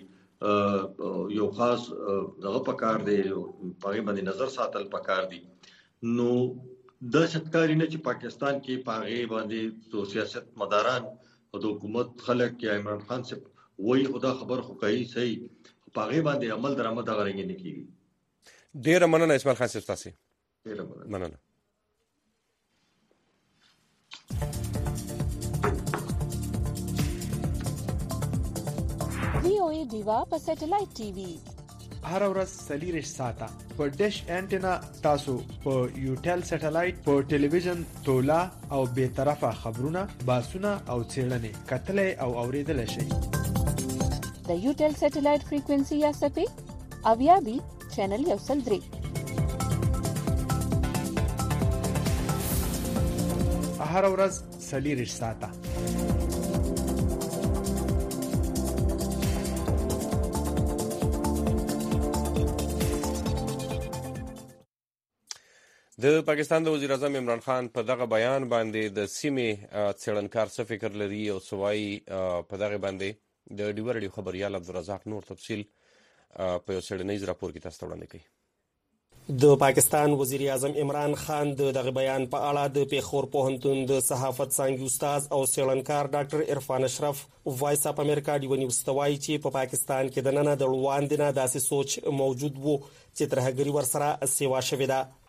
[SPEAKER 14] یو خاص دغه پکار دی په غیبه باندې نظر ساتل پکار دي نو د شتکاری نه چې پاکستان کې په غیبه باندې تو سیاست مداران او د حکومت خلک یا عمران خان سے وایي خدا خبر خو کوي صحیح په غیبه باندې عمل درآمد غوړنګ نه کیږي
[SPEAKER 1] ډیر مننه اسماعیل خان صاحب تاسو
[SPEAKER 14] ډیر
[SPEAKER 1] مننه
[SPEAKER 15] وی او ای دیوا په سټلایټ ټي وي
[SPEAKER 16] هر ورځ سلیریش ساته په ډیش انټینا تاسو په یوټل سټلایټ په ټلویزیون تولا او به طرفه خبرونه باسونه او چیرنې کتلې او اوریدل شي
[SPEAKER 15] د یوټل سټلایټ فریکوئنسي یا سپی اویا بي چینل یو سل درې
[SPEAKER 16] هر ورځ سلیریش ساته
[SPEAKER 1] د پاکستان د وزیر اعظم عمران خان په دغه بیان باندې د سیمې څېړنکار څه فکر لري او سوای په دغه باندې د ډیور ډیو خبريال عبدالرزاق نور تفصیل په یو څېړنیز راپور کې تاسو ته وړاندې کوي
[SPEAKER 17] د پاکستان وزیر اعظم عمران خان دغه بیان په اړه د پیښور پوهنتون د صحافت څانګې استاد او څېړنکار ډاکټر عرفان اشرف وایس اپ امریکا دی ونی واستوي چې په پاکستان کې د نن د روان دي نه داسې سوچ موجود وو چې تر هغه ور سره سیوا شوې ده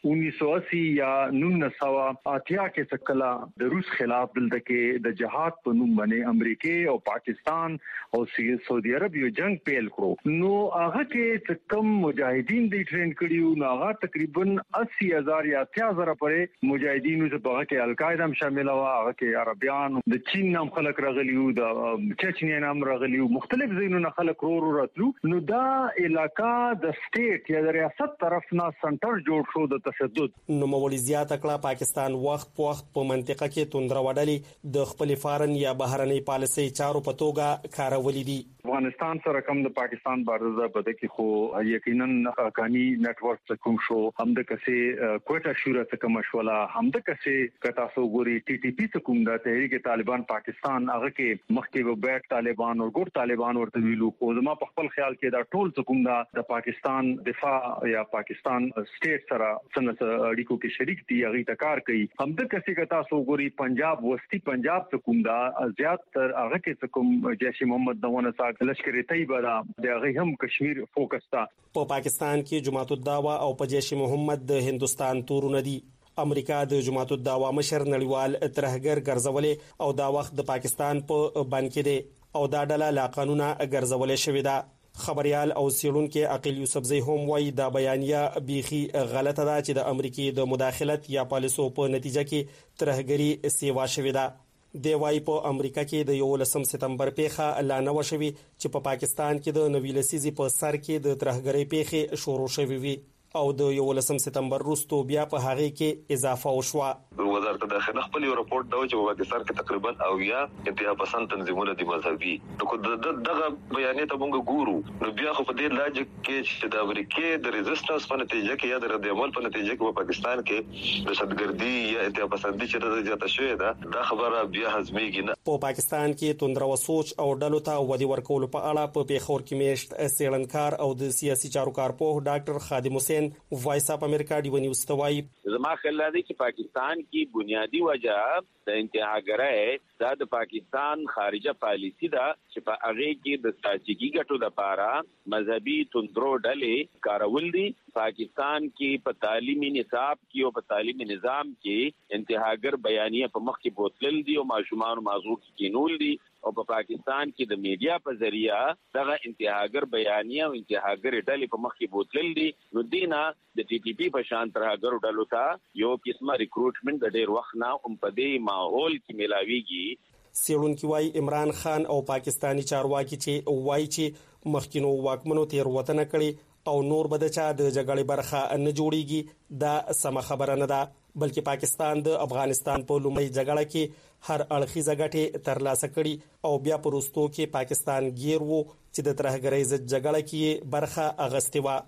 [SPEAKER 18] उन्नीस सौ अस्सी या उन्नीस सौ اتیا کې څکلا د روس خلاف دلته کې د جهاد په نوم باندې امریکا او پاکستان او سعودي عرب یو جنگ پیل کړو نو هغه کې کم مجاهدین دی ټرین کړیو نو هغه تقریبا اسی هزار یا اتیا هزار پورې مجاهدینو څخه په کې القاعده هم شامل و هغه کې عربيان د چین نام خلک راغلیو د چچنیا نام راغلیو مختلف ځایونو خلک ورو راتلو نو دا علاقہ د سټیټ یا د ریاست طرف نه سنټر جوړ شو د تشدد
[SPEAKER 17] نو مولي زیاته کړه پاکستان وخت په وخت په منطقه کې توندره وډلې د خپل فارن یا بهرنۍ پالیسي چارو په توګه کارولې دي
[SPEAKER 18] افغانستان سره کوم د پاکستان بارزه بده کې خو یقینا حقانی نت ورک کوم شو هم د کسي کوټه شورا څخه مشوله هم د کسي کتا سو ګوري ټي ټي پی څخه کوم د تحریک طالبان پاکستان هغه کې مخکې و بیٹ طالبان او ګور طالبان ورته ویلو خو زما په خپل خیال کې دا ټول څخه کوم د پاکستان دفاع یا پاکستان سټیټ سره څنګه اړیکو کې شریک دي هغه تکار کوي هم د کسي کتا سو ګوري پنجاب وسطي پنجاب څخه کوم دا زیات تر هغه کې څخه کوم جیش محمد دونه ساک لشکر طیبه دا د هم کشمیر فوکس تا
[SPEAKER 17] په پاکستان کې جماعت الدعوه او په جیش محمد د هندستان تورونه دي امریکا د جماعت الدعوه مشر نړیوال ترهګر ګرځولې او دا وخت د پاکستان په باندې دی او دا ډله لا قانونا ګرځولې شوې ده خبريال او سیړونکو عقیل یوسفزئی هم وایي دا بیانیه بيخي غلطه ده چې د امریکای د مداخلت یا پالیسو په نتیجه کې ترهګری سیوا شوې ده دی وايي په امریکا کې د یولسم سپتمبر پیښه اعلان وشوي چې په پاکستان کې د نوې لسیزې په سر کې د ترهګری پیښه شروع شوې وي او د یولسم سپتمبر وروسته بیا په هغه کې اضافه وشوه
[SPEAKER 19] وزارت داخله خپل یو راپورټ دا چې په پاکستان کې تقریبا او یا انتها پسند تنظیمونه دي مذهبي نو دغه بیانیه ته موږ ګورو نو بیا خو په دې لاجیک کې چې د امریکای د ریزिस्टنس په نتیجه کې یا د رد عمل په نتیجه کې په پاکستان کې د شدګردي یا انتها پسندي چې د زیاته شوې ده دا خبره بیا هضمېږي نه
[SPEAKER 17] په پاکستان کې توندره وسوچ او ډلو ته ودی ورکول په اړه په پیښور کې میشت سیلنکار او د سیاسي چارو کارپوه ډاکټر خادم حسین وایس اپ امریکا دی ونی واستوي
[SPEAKER 20] زما خیال دی چې پاکستان کی بنیادی وجہ د انتهاګرای دا د پاکستان خارجه پالیسی دا چې په هغه کې د ستراتیژیکي ګټو لپاره مذهبي توندرو ډلې کارول دي پاکستان کې په تعلیمي نصاب کې او په تعلیمي نظام کې انتهاګر بیانیه په مخ کې بوتل دي او ماشومان موضوع کې کینول دي او په پاکستان کې د میډیا په ذریعہ دغه انتهاګر بیانیه او انتهاګر ډلې په مخ کې بوتل دي نو دینا د ټي ټي پی په شان ترهګر ډلو ته یو قسمه ریکروټمنټ د ډېر وخت نه هم په دې ماحول کې ملاويږي
[SPEAKER 17] سیړونکو وايي عمران خان او پاکستانی چارواکي چې وایي چې مخکینو واکمنو تیر وطن کړي او نور بده چا د جګړې برخه نه جوړیږي دا سم خبره نه ده بلکې پاکستان د افغانستان په لومړی جګړه کې هر اړخیزه ګټه ترلاسه کړي او بیا پروستو کې پاکستان غیر وو چې د ترهګرۍ ضد جګړه کې برخه اغستې و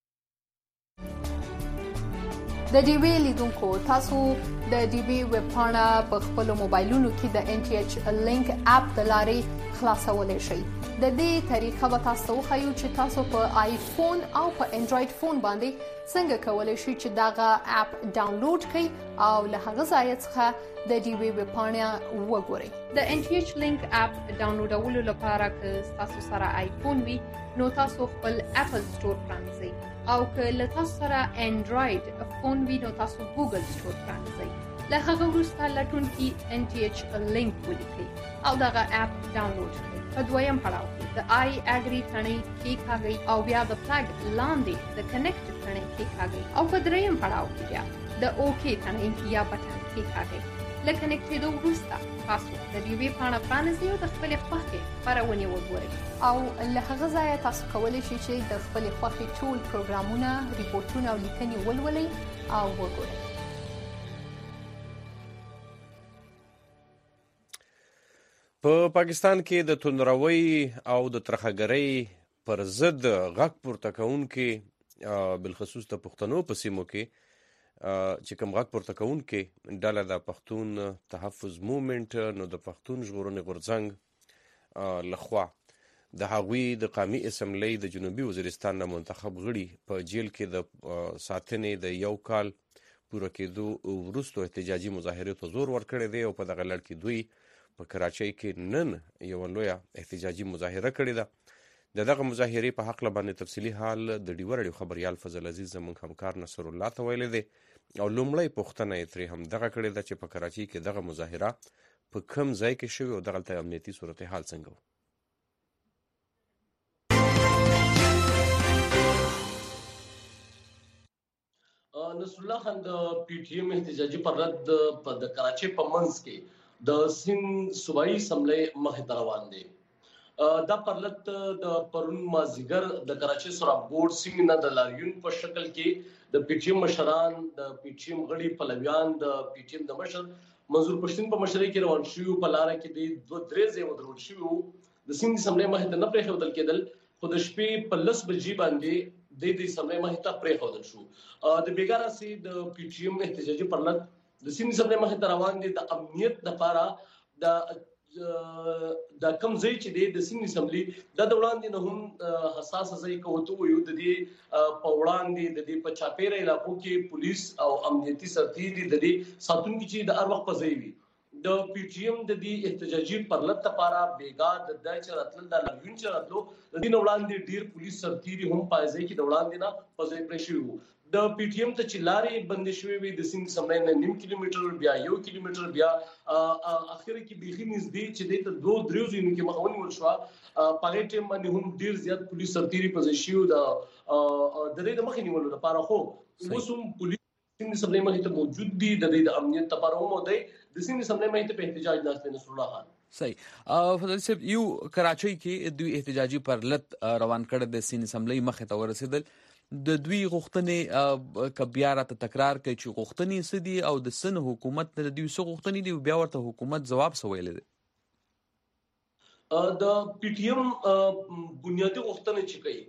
[SPEAKER 4] د ډي وی لیدونکو تاسو د ډي وی ویب پاڼه په خپل موبایلونو کې د ان ټي ایچ لینک اپ د لارې خلاصولای شئ د دې طریقه به تاسو خو چې تاسو په آیفون او په انډراید فون باندې څنګه کولای شئ چې داغه اپ ډاونلوډ کړئ او له هغه ځای څخه د ډي وی ویب پاڼه وګورئ د ان ټي ایچ لینک اپ ډاونلوډولو لپاره که تاسو سره آیفون وي نو تاسو خپل اپل سٹور پرانځئ او که له تاسو سره انډراید فون وي نو تاسو ګوګل سٹور پرانځئ له هغه وروسته لټون کې ان ټي ایچ لینک ولیکئ او دغه اپ ډاونلوډ کړئ په دویم پړاو کې د آی اګری ثنې کې کاږئ او بیا د فلګ لاندې د کنیکټ ثنې کې کاږئ او په دریم پړاو کې بیا د اوکی ثنې یا بټن کې کاږئ لکه کنیکټېدو وروسته تاسو د ډي وی پاڼه پرانیزئ او د خپلې خوښې خپرونې وګورئ او له هغه ځایه تاسو کولی شئ چې د خپلې خوښې ټول پروګرامونه ریپورټونه او لیکنې ولولئ او وګورئ
[SPEAKER 1] په پاکستان کې د توندروي او د ترهګرۍ پر ضد غږ پورته کوونکې بالخصوص د پښتنو په سیمو کې چې کوم غږ پورته کوونکې ډله د پښتون تحفظ موومېنټ نو د پښتون ژغورنې غورځنګ لخوا د هغوی د قومي اسمبلی د جنوبي وزیرستان نه منتخب غړي په جیل کې د ساتنې د یو کال پوره کېدو وروسته احتجاجي مظاهرې ته زور ورکړی دی او په دغه لړ کې دوی په کراچۍ کې نن یو لویه احتجاجي مظاهره کړې ده د دغه مظاهرې په حق باندې تفصیلي حال د ډیوه راډیو خبريال فضل عزیز زموږ همکار نصر الله ته ویلی دی او لومړی پوښتنه یې ترې هم دغه کړې ده چې په کراچۍ کې دغه مظاهره په کوم ځای کې شوې او دغلته امنیتي صورتحال څنګه و.
[SPEAKER 21] نصر الله خان د پی ټی ایم احتجاجي پرلط په د کراچۍ په منځ کې د سند صوبایي اسمبلی مخې ته روان دی. دا پرلط د پرون مازیګر د کراچۍ سراب بورډ سیمې نه د لاریون په شکل کې د پی ټی ایم مشران د پی ټی ایم غړي پلویان د پی ټی ایم د مشر منظور پښتون په مشرۍ کې روان شوي په لاره کې د دوه درې ځای ودرول شوي وو. د سند اسمبلی مخې ته نه پرېښودل کېدل خو د شپې په لس بجې باندې د دې اسمبلی مخې ته پرېښودل شو. د بیګا راسي د پی ټی ایم احتجاجي پرلط د سند اسمبلی مخې ته روان دي د امنیت لپاره د د کم ځای چې دی د سند اسمبلی د وړاندې نه هم حساس ځای کوته وي د دې په وړاندې د دې په چاپیره علاقو کې پولیس او امنیتي سرتیري د دې ساتونکو چې د هر وخت په ځای وي. د پی ټی ایم د دې احتجاجي پرلط لپاره بیګا د دای چې راتلل د لاریون چې راتلو د دې وړاندې ډیر پولیس سرتیري هم په ځای کې د وړاندې نه په ځای پرې شوي وو. د پی ټی ایم ته چې لارې بندې شوې وي د سند اسمبلی نه نیم کیلومتر بیا یو کیلومتر بیا اخر کې بیخي نږدې چې د دوه دریو ځینو کې مخ ونیول شو. په هغې ټیم باندې هم ډیر زیات پولیس سرتیري په ځای شوي د د دې د مخې نیولو لپاره خو اوس هم پولیس سند اسمبلی مخې ته موجود دي د دې د امنیت لپاره هم دی د سند اسمبلی مخې ته په احتجاج ناست دی. نصر الله خان
[SPEAKER 22] صحیح فضل صاحب یو کراچۍ کې دوی احتجاجي پرلط روان کړ د سند اسمبلی مخې ته ورسېدل د دوی غوښتنې ک بیا راته تکرار کوي چې غوښتنې څه دي او د سن حکومت د دوی څه غوښتنې دي بیا ورته حکومت جواب څه ویلی دی.
[SPEAKER 21] د پی ټی ایم بنیادي غوښتنه چې کوي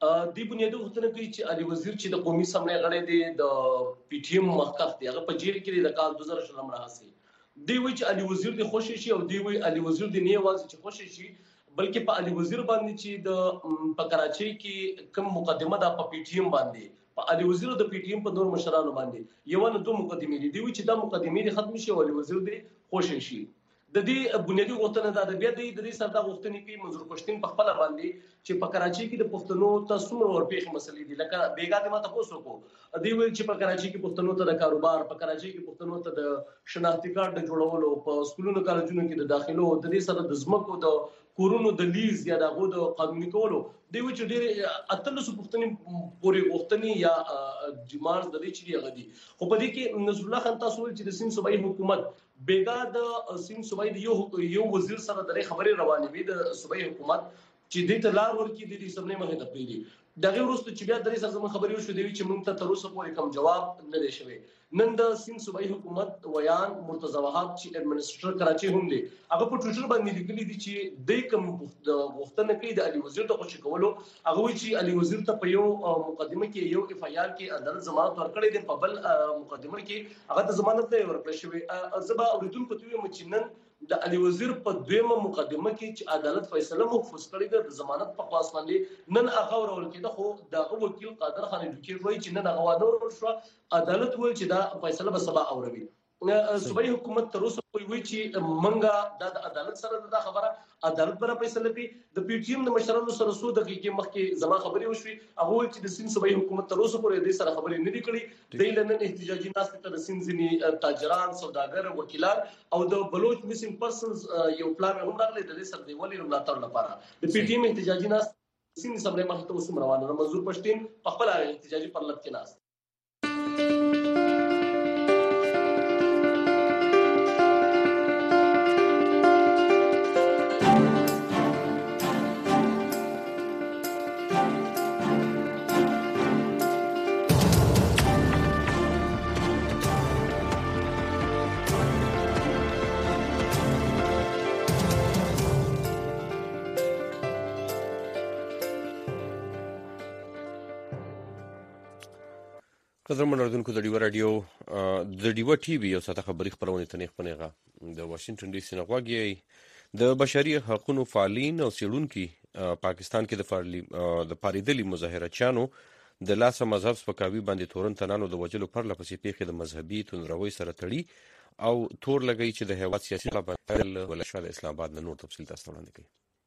[SPEAKER 21] د بنیادي غوښتنه کوي چې علي وزیر چې د قومي اسمبلی غړی دی د پی ټی ایم مخکښ دی هغه په جیل کې د کال دوه زره شلم راهیسې دی وایي چې علي وزیر د خوشی شي او دی وایي علي وزیر د نه یوازې چې خوشی شي بلکې په علي وزیر باندې چې د په کراچۍ کې کوم مقدمه ده په پی ټی ایم باندې په علي وزیر د پی ټی ایم په نور مشرانو باندې یو نه دوه مقدمې دي دی چې دا مقدمې ختم شي او علي وزیر دې خوشی شي. د دې بنیادي غوښتنه ده بیا د دې سره د غوښتنې کې منظور پښتون په خپل باندې چې په کراچۍ کې د پښتنو ته څومره ورپېښ مسلې دي لکه بیګا د ماته پوسو کو دی ویل چې په کراچۍ کې پښتنو ته د کاروبار په کراچۍ کې پښتنو ته د شناختی کارت د جوړولو په سکولونو کالجونو کې د داخلو د دې سره د ځمکو د کورونو د لیز یا دغه د قانوني کولو دی چې ډېر اتلس پښتني پورې غوښتنې یا ډیمانډز د دې چې هغه دي. خو په دې کې نصر الله خان تاسو ول چې د سند صوبایي حکومت بیګا د سند صوبایي د یو یو وزیر سره د خبرې روانې وي د صوبایي حکومت چې د تلار ورکی د دې سمنه مخه ته پریدي دغه وروسته چې بیا د دې سره زموږ خبرې وشو دی چې موږ ته تر اوسه پورې کوم جواب نه دی شوی. نن د سند صوبایي حکومت ویان مرتضی وهاب چې ایڈمنسټریټر کراچۍ هم دی هغه په ټویټر باندې لیکلي دي چې د کوم غوښتنه کوي د علي وزیر ته خوشی کولو هغه وایي چې علي وزیر ته په یو مقدمه کې یو اف آی آر کې عدالت ضمانت ورکړی دی په بل مقدمه کې هغه د ضمانت نه ورکړل شوی. زبا اوریدونکو ته وایم چې نن د علي وزیر په دویمه مقدمه کې چې عدالت فیصله محفوظ کړې ده د ضمانت په خاص باندې نن هغه ورول کېده خو د وکیل قادر خان ډوکی وایي چې نن هغه واده ورول شو عدالت وایي چې دا فیصله به سبا اوروي. صوبایي حکومت تر اوسه پورې وایي چې منګه د عدالت سره د خبره عدالت پر فیصله کوي. د پی ټی ایم د مشرانو سره سو دقیقې مخکې زما خبرې وشوي هغه وایي چې د سند صوبایي حکومت تر اوسه پورې د سره خبرې نه دي کړې. د لندن احتجاجي ناست ته د سند ځینې تاجران سوداګر وکیلان او د بلوچ میسینګ پرسنز یو پلان هم راغلی د دې سره د ولې ملاتړ لپاره د پی ټی ایم احتجاجي ناست سند اسمبلی مخ ته اوس روانه منظور پښتون په خپل احتجاجي پرلط کې ناست.
[SPEAKER 1] قدرمن اردوونکو د ډیوه راډیو د ډیوه ټي وي یو ساعته خبري خپرونې ته نه خپنېغه د واشنگټن ډي سي نه غواګي د بشري حقوقو فعالین او څېړونکي پاکستان کې د د پاریدلي مظاهرچیانو د لاسه مذهب سپکاوي باندې تورن تنانو د وجلو پرله پسې پیښې د مذهبي توندروي سره تړي او تور لګي چې د هیواد سیاسي لپاره ولشاد اسلام آباد نه نور تفصیل تاسو وړاندې کوي.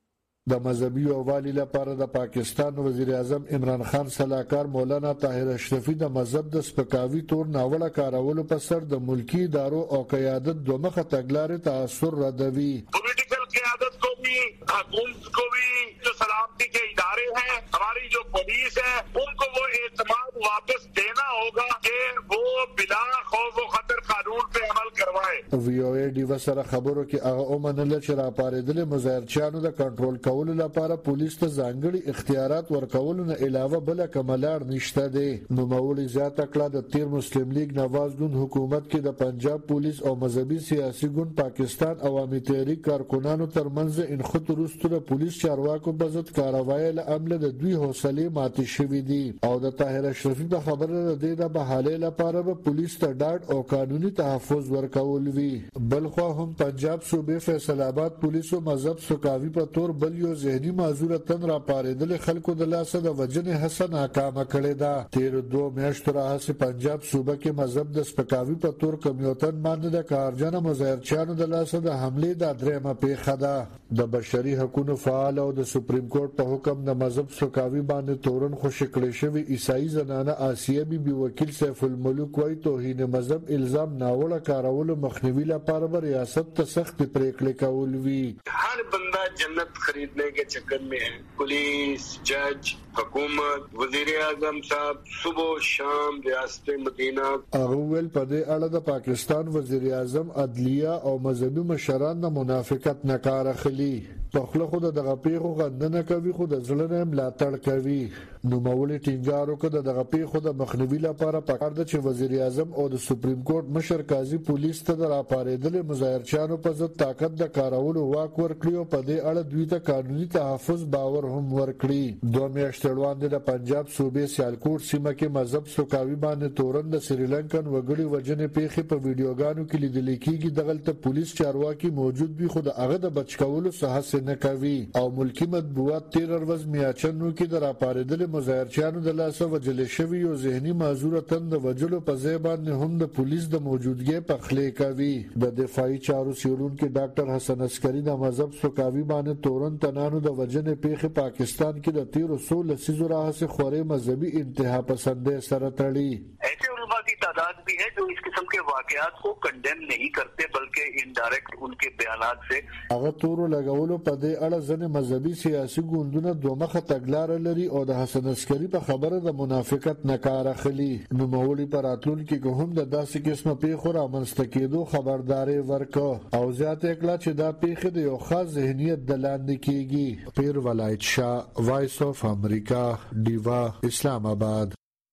[SPEAKER 2] د مذهبي یووالي لپاره د پاکستان وزیر اعظم عمران خان صلاحکار مولانا طاهر اشرفي د مذهب د سپکاوي تور ناوړه کارولو په سر د ملکی ادارو او قیادت دوه مخه تګلارې تاثر ردوي.
[SPEAKER 3] पॉलिटिकल क़यादत को भी, हुकूमत को भी, जो सलामती के इदारे हैं, हमारी जो पुलिस है, उनको वो एतमाद वापस देना होगा कि वो बिला खौफ व खतर कानून पे अमल करवाए.
[SPEAKER 2] وی او ای ډیو سره خبرو کې هغه ومنل چې راپارېدل مظاهرچیانو د کنټرول کولو لپاره پولیس ته ځانګړي اختیارات ورکول نه علاوه بل کوملار نشته دی. نو مولوی زیاته کړه د تیر مسلم لیگ نواز ګوند حکومت کې د پنجاب پولیس او مذهبي سیاسي ګوند پاکستان عوامي تحریک کارکونانو ترمنځ انخت وروسته د پولیس چارواکو په ضد کاروایی له امله د دوی حوصلې ماتې شوې دي او د طاهر اشرفي په خبره د دې د بحالې لپاره به پولیس ته ډاډ او قانوني تحفظ ورکول وي. بلخوا هم پنجاب صوبې فیصل آباد پولیسو مذهب سکاوي په تور بل یو ذهني معذوره تن را پارېدل خلکو د لاسه د وجنې حسن ناکامه کړې ده. تیر دوه میاشتو راهیسې پنجاب صوبه کې مذهب د سپکاوي په تور کمیوتن باندې د کارجنه مظاهرچیانو د لاسه د حملې د درېمه پیښه ده. د بشري حقوقو فعال او د سپریم کورټ په حکم د مذهب سکاوي باندې تورن خوشی کړی شوی عیسائی زنانه آسیه بی بی وکیل سیف الملوک وايي توهین مذهب الزام ناوړه کارولو مخنیوي لپاره به ریاست ته سخت پریکړې کول وی.
[SPEAKER 3] हर बंदा जन्नत खरीदने के चक्कर में है. पुलिस, जज, हुकूमत, वजीर आजम साहब सुबह शाम रियासत मदीना.
[SPEAKER 2] هغه ول په دې اړه د پاکستان وزیر اعظم عدلیه او مذهبي مشران د منافقت نه کار اخلي. په خپل خود دغه پیغو غندنه کوي خو د ځلنه ملاتړ کوي. نو مولوی ټینګار وکړ دغه پیغو د مخنیوي لپاره پکار د چې وزیر اعظم او د سپریم کورټ مشر قاضي پولیس ته د راپارېدل مظاهرچیانو په ضد طاقت د کارولو واک ورکړي او په دې اړه دوی ته قانوني تحفظ باور هم ورکړي. دوه میاشتې وړاندې د پنجاب صوبې سیالکوټ سیمه کې مذهب سکاوي باندې تورن د سریلانکن وګړي وجنې پیښې په ویډیوګانو کې لیدل کېږي. دغلته پولیس چارواکي موجود وي خو د هغه د بچ کولو صحت نه کوي او ملکی مطبوعات تیر ورځ میاچنو کې د راپارېدل مظاهرچیانو د لاسه وجل شوی یو ذهني معذوره تند وجلو په ځای باندې هم د پولیس د موجودګۍ پخلې کوي. د دفاعي چارو څېړونکي ډاکټر حسن عسکري د مذهب سکاوي باندې تورن تنانو د وجنې پیښې پاکستان کې د تیرو سو لسیزو راهیسې خورې مذهبي انتها پسندۍ سره تړي.
[SPEAKER 3] ऐसे उलमा की तादाद भी है जो इस किस्म के वाकयात को कंडेम नहीं करते बल्कि इनडायरेक्ट उनके बयानात से
[SPEAKER 2] هغه تورو لګولو په دې اړه ځنې مذهبي سیاسي ګوندونه دوه مخه تګلارې لري او د حسن عسکري په خبره د منافقت نه کار اخلي. نوموړي په راتلونکي کې هم د داسې قسمه پیښو رامنځته کېدو خبرداري ورکړه او زیاته کړه چې دا پیښې د یو خاص ذهنیت د لاندې کېږي. پیر ولایت شاه، وایس اف امریکا، ډیوا، اسلام آباد.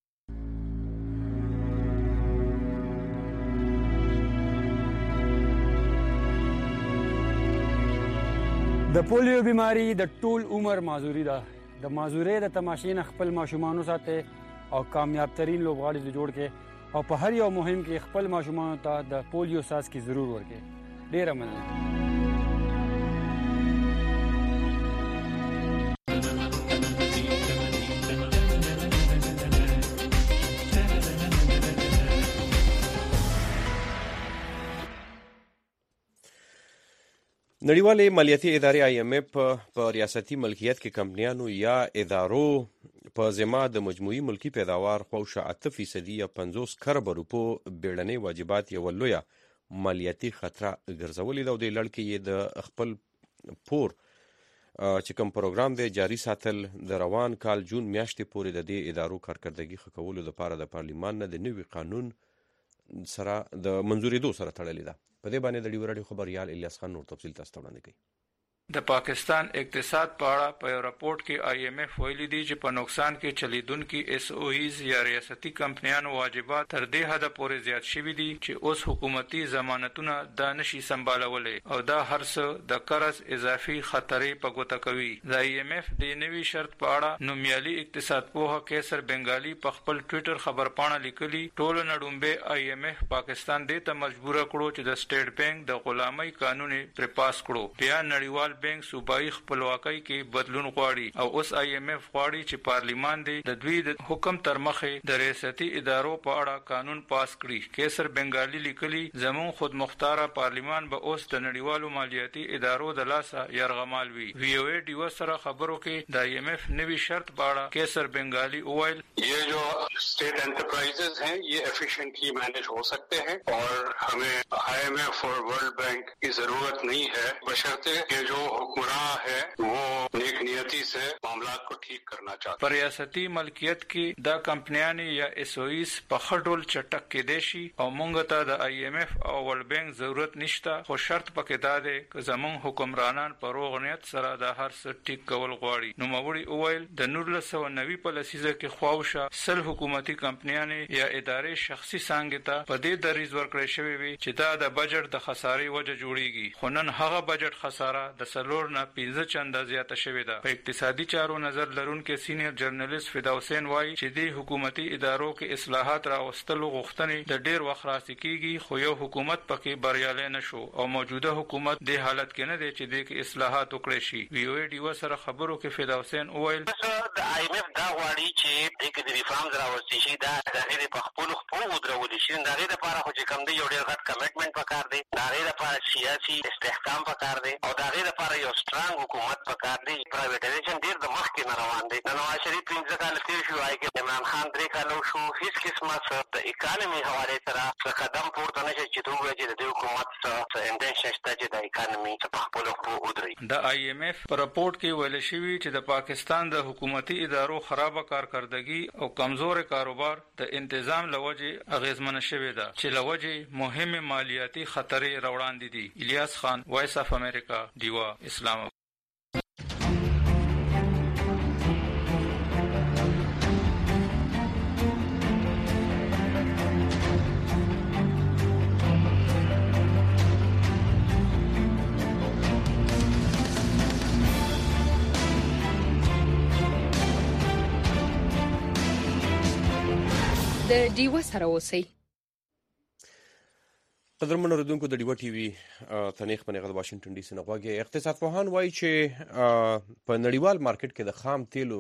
[SPEAKER 23] د پولیو بیماری د ټول عمر معذوري ده. د معذورۍ د تماشې نه خپل ماشومان ساتي او کامیاب ترین لوبغاړي جوړ کړي او په هر یو مهم کې خپل ماشومان ته د پولیو څاڅکي ضرور ورکړي. ډیره مننه.
[SPEAKER 1] نړیوالې مالیاتي ادارې آی ایم اف په ریاستي ملکیت کې کمپنیانو یا ادارو په ذمه د مجموعي ملکی پیداوار خواوشا اته فیصدي یا پنځوس کربه روپو بیړنۍ واجبات یوه لویه مالیاتي خطره ګرځولې ده او د لړ کې یې د خپل پور چې کوم پروګرام دی جاري ساتل د روان کال جون میاشتې پورې د دې ادارو کارکردګي ښه کولو لپاره د پارلیمان نه د نوي قانون سره د منځورېدو سره تړلې ده. په دې باندې د ډیو راډیو خبریال الیاس خان نور تفصیل تاسو ته وړاندې کوي.
[SPEAKER 24] د پاکستان اقتصاد په اړه په یو راپورټ کې آی ایم ایف ویلي دی چې په نقصان کې چلیدونکي ایس او ایز یا ریاستي کمپنیانو واجبات تر دې حده پورې زیات شوي دي چې اوس حکومتي ضمانتونه دا نشي سمبالولی او دا هر څه د قرض اضافي خطرې په ګوته کوي. د آی ایم ایف د نوي شرط په اړه نومیالي اقتصاد پوه کیسر بنگالي په خپل ټویټر خبرپاڼه لیکلي ټول نړومبه آی ایم ایف پاکستان دې ته مجبور کړو چې د سټیټ بانک د غلامۍ قانون پر پاس کړو. بیا نړیوال نړیوال بانک صوبایي خپلواکۍ کې بدلون غواړي او اوس آی ایم ایف غواړي چې پارلیمان دې د دوی د حکم تر مخې د ریاستي ادارو په اړه قانون پاس کړي. کیسر بنگالي لیکلي زمون خود مختاره پارلیمان به اوس د نړیوالو مالیاتي ادارو د لاسه یرغمال وي. وی او ای ډیو سره خبرو کې د آی ایم ایف نوي شرط باړه کیسر بنگالي اویل
[SPEAKER 5] یہ جو اسٹیٹ انٹرپرائزز ہیں یہ ایفیشینٹلی مینج ہو سکتے ہیں اور ہمیں آئی ایم ایف اور ورلڈ بینک کی ضرورت نہیں ہے بشرطے کہ جو حکمراں ہے وہ نیک نیتی سے معاملات کو ٹھیک کرنا چاہتے ہیں.
[SPEAKER 24] ریاستی ملکیت کې دا کمپنیانې یا ایس او ایس په خډول چټک کې دیشي او مونږ ته د آی ایم ایف او ورلد بینک ضرورت نشته خو شرط پکې دا دی چې زمون حکمرانان په روغ نیت سره د هر څه ټیک کول غواړي. نو موري اویل د نولس سوه نوي په لسیزه کې خواوشه سل حکومتي کمپنیانې یا ادارې شخصي څانګې ته په دې دریځ ورکړی شوی وي چې دا د بجټ د خسارې وجه جوړیږي خو نن هغه بجټ خساره د څلور نه پنځه چنده زیاته شوې ده. په اقتصادي چارو نظر لرونکي سینیئر جرنالیست فدا حسین وایي چې د حکومتي ادارو کې اصلاحات راوستلو غوښتنې د ډیر وخت راسي کیږي خو یو حکومت پکې بریالي نشو او موجوده حکومت د حالت کې نه دی چې د اصلاحات وکړي شي. وی او ای ډیو سره خبرو کې فدا حسین وویل
[SPEAKER 6] د آی ایم ایف دا غواړي چې دغه د ریفارمز راوستي شي دا د غیر په خپل خپل ودرول شي دا غیر لپاره خو چې کوم دی یو ډیر غټ کمټمنټ پکار دی دا غیر لپاره سیاسي استحکام پکار دی او دا غیر لپاره یو سترانګ حکومت پکار دی. پرایویټایزیشن ډیر د مخکې نه روان دی. نواز شریف پنځه کال تیر شو آی کې عمران خان درې کال شو هیڅ قسمه څه د اکانومي حواله سره قدم پورته نشي چې دوی چې د حکومت څخه انټنشن شته چې د اکانومي په خپل خپل ودري.
[SPEAKER 24] د آی ایم ایف په راپورټ کې ویل شوی چې د پاکستان د حکومتي ادارو خرابه کارکردګي او کمزور کاروبار د انتظام لوجه اغیزمن شوی ده چې لوجه مهمه مالیاتي خطرې راوړاندې دي. الیاس خان وایس اف امریکا دیوا اسلام.
[SPEAKER 13] د ډیوه سره اوسئ.
[SPEAKER 1] قدرمن اوریدونکو د ډیوه ټي وي تنیخ په نغد واشنگټن ډي سي نه غواګي. اقتصاد پوهان وایي چې په نړیوال مارکیټ کې د خام تیلو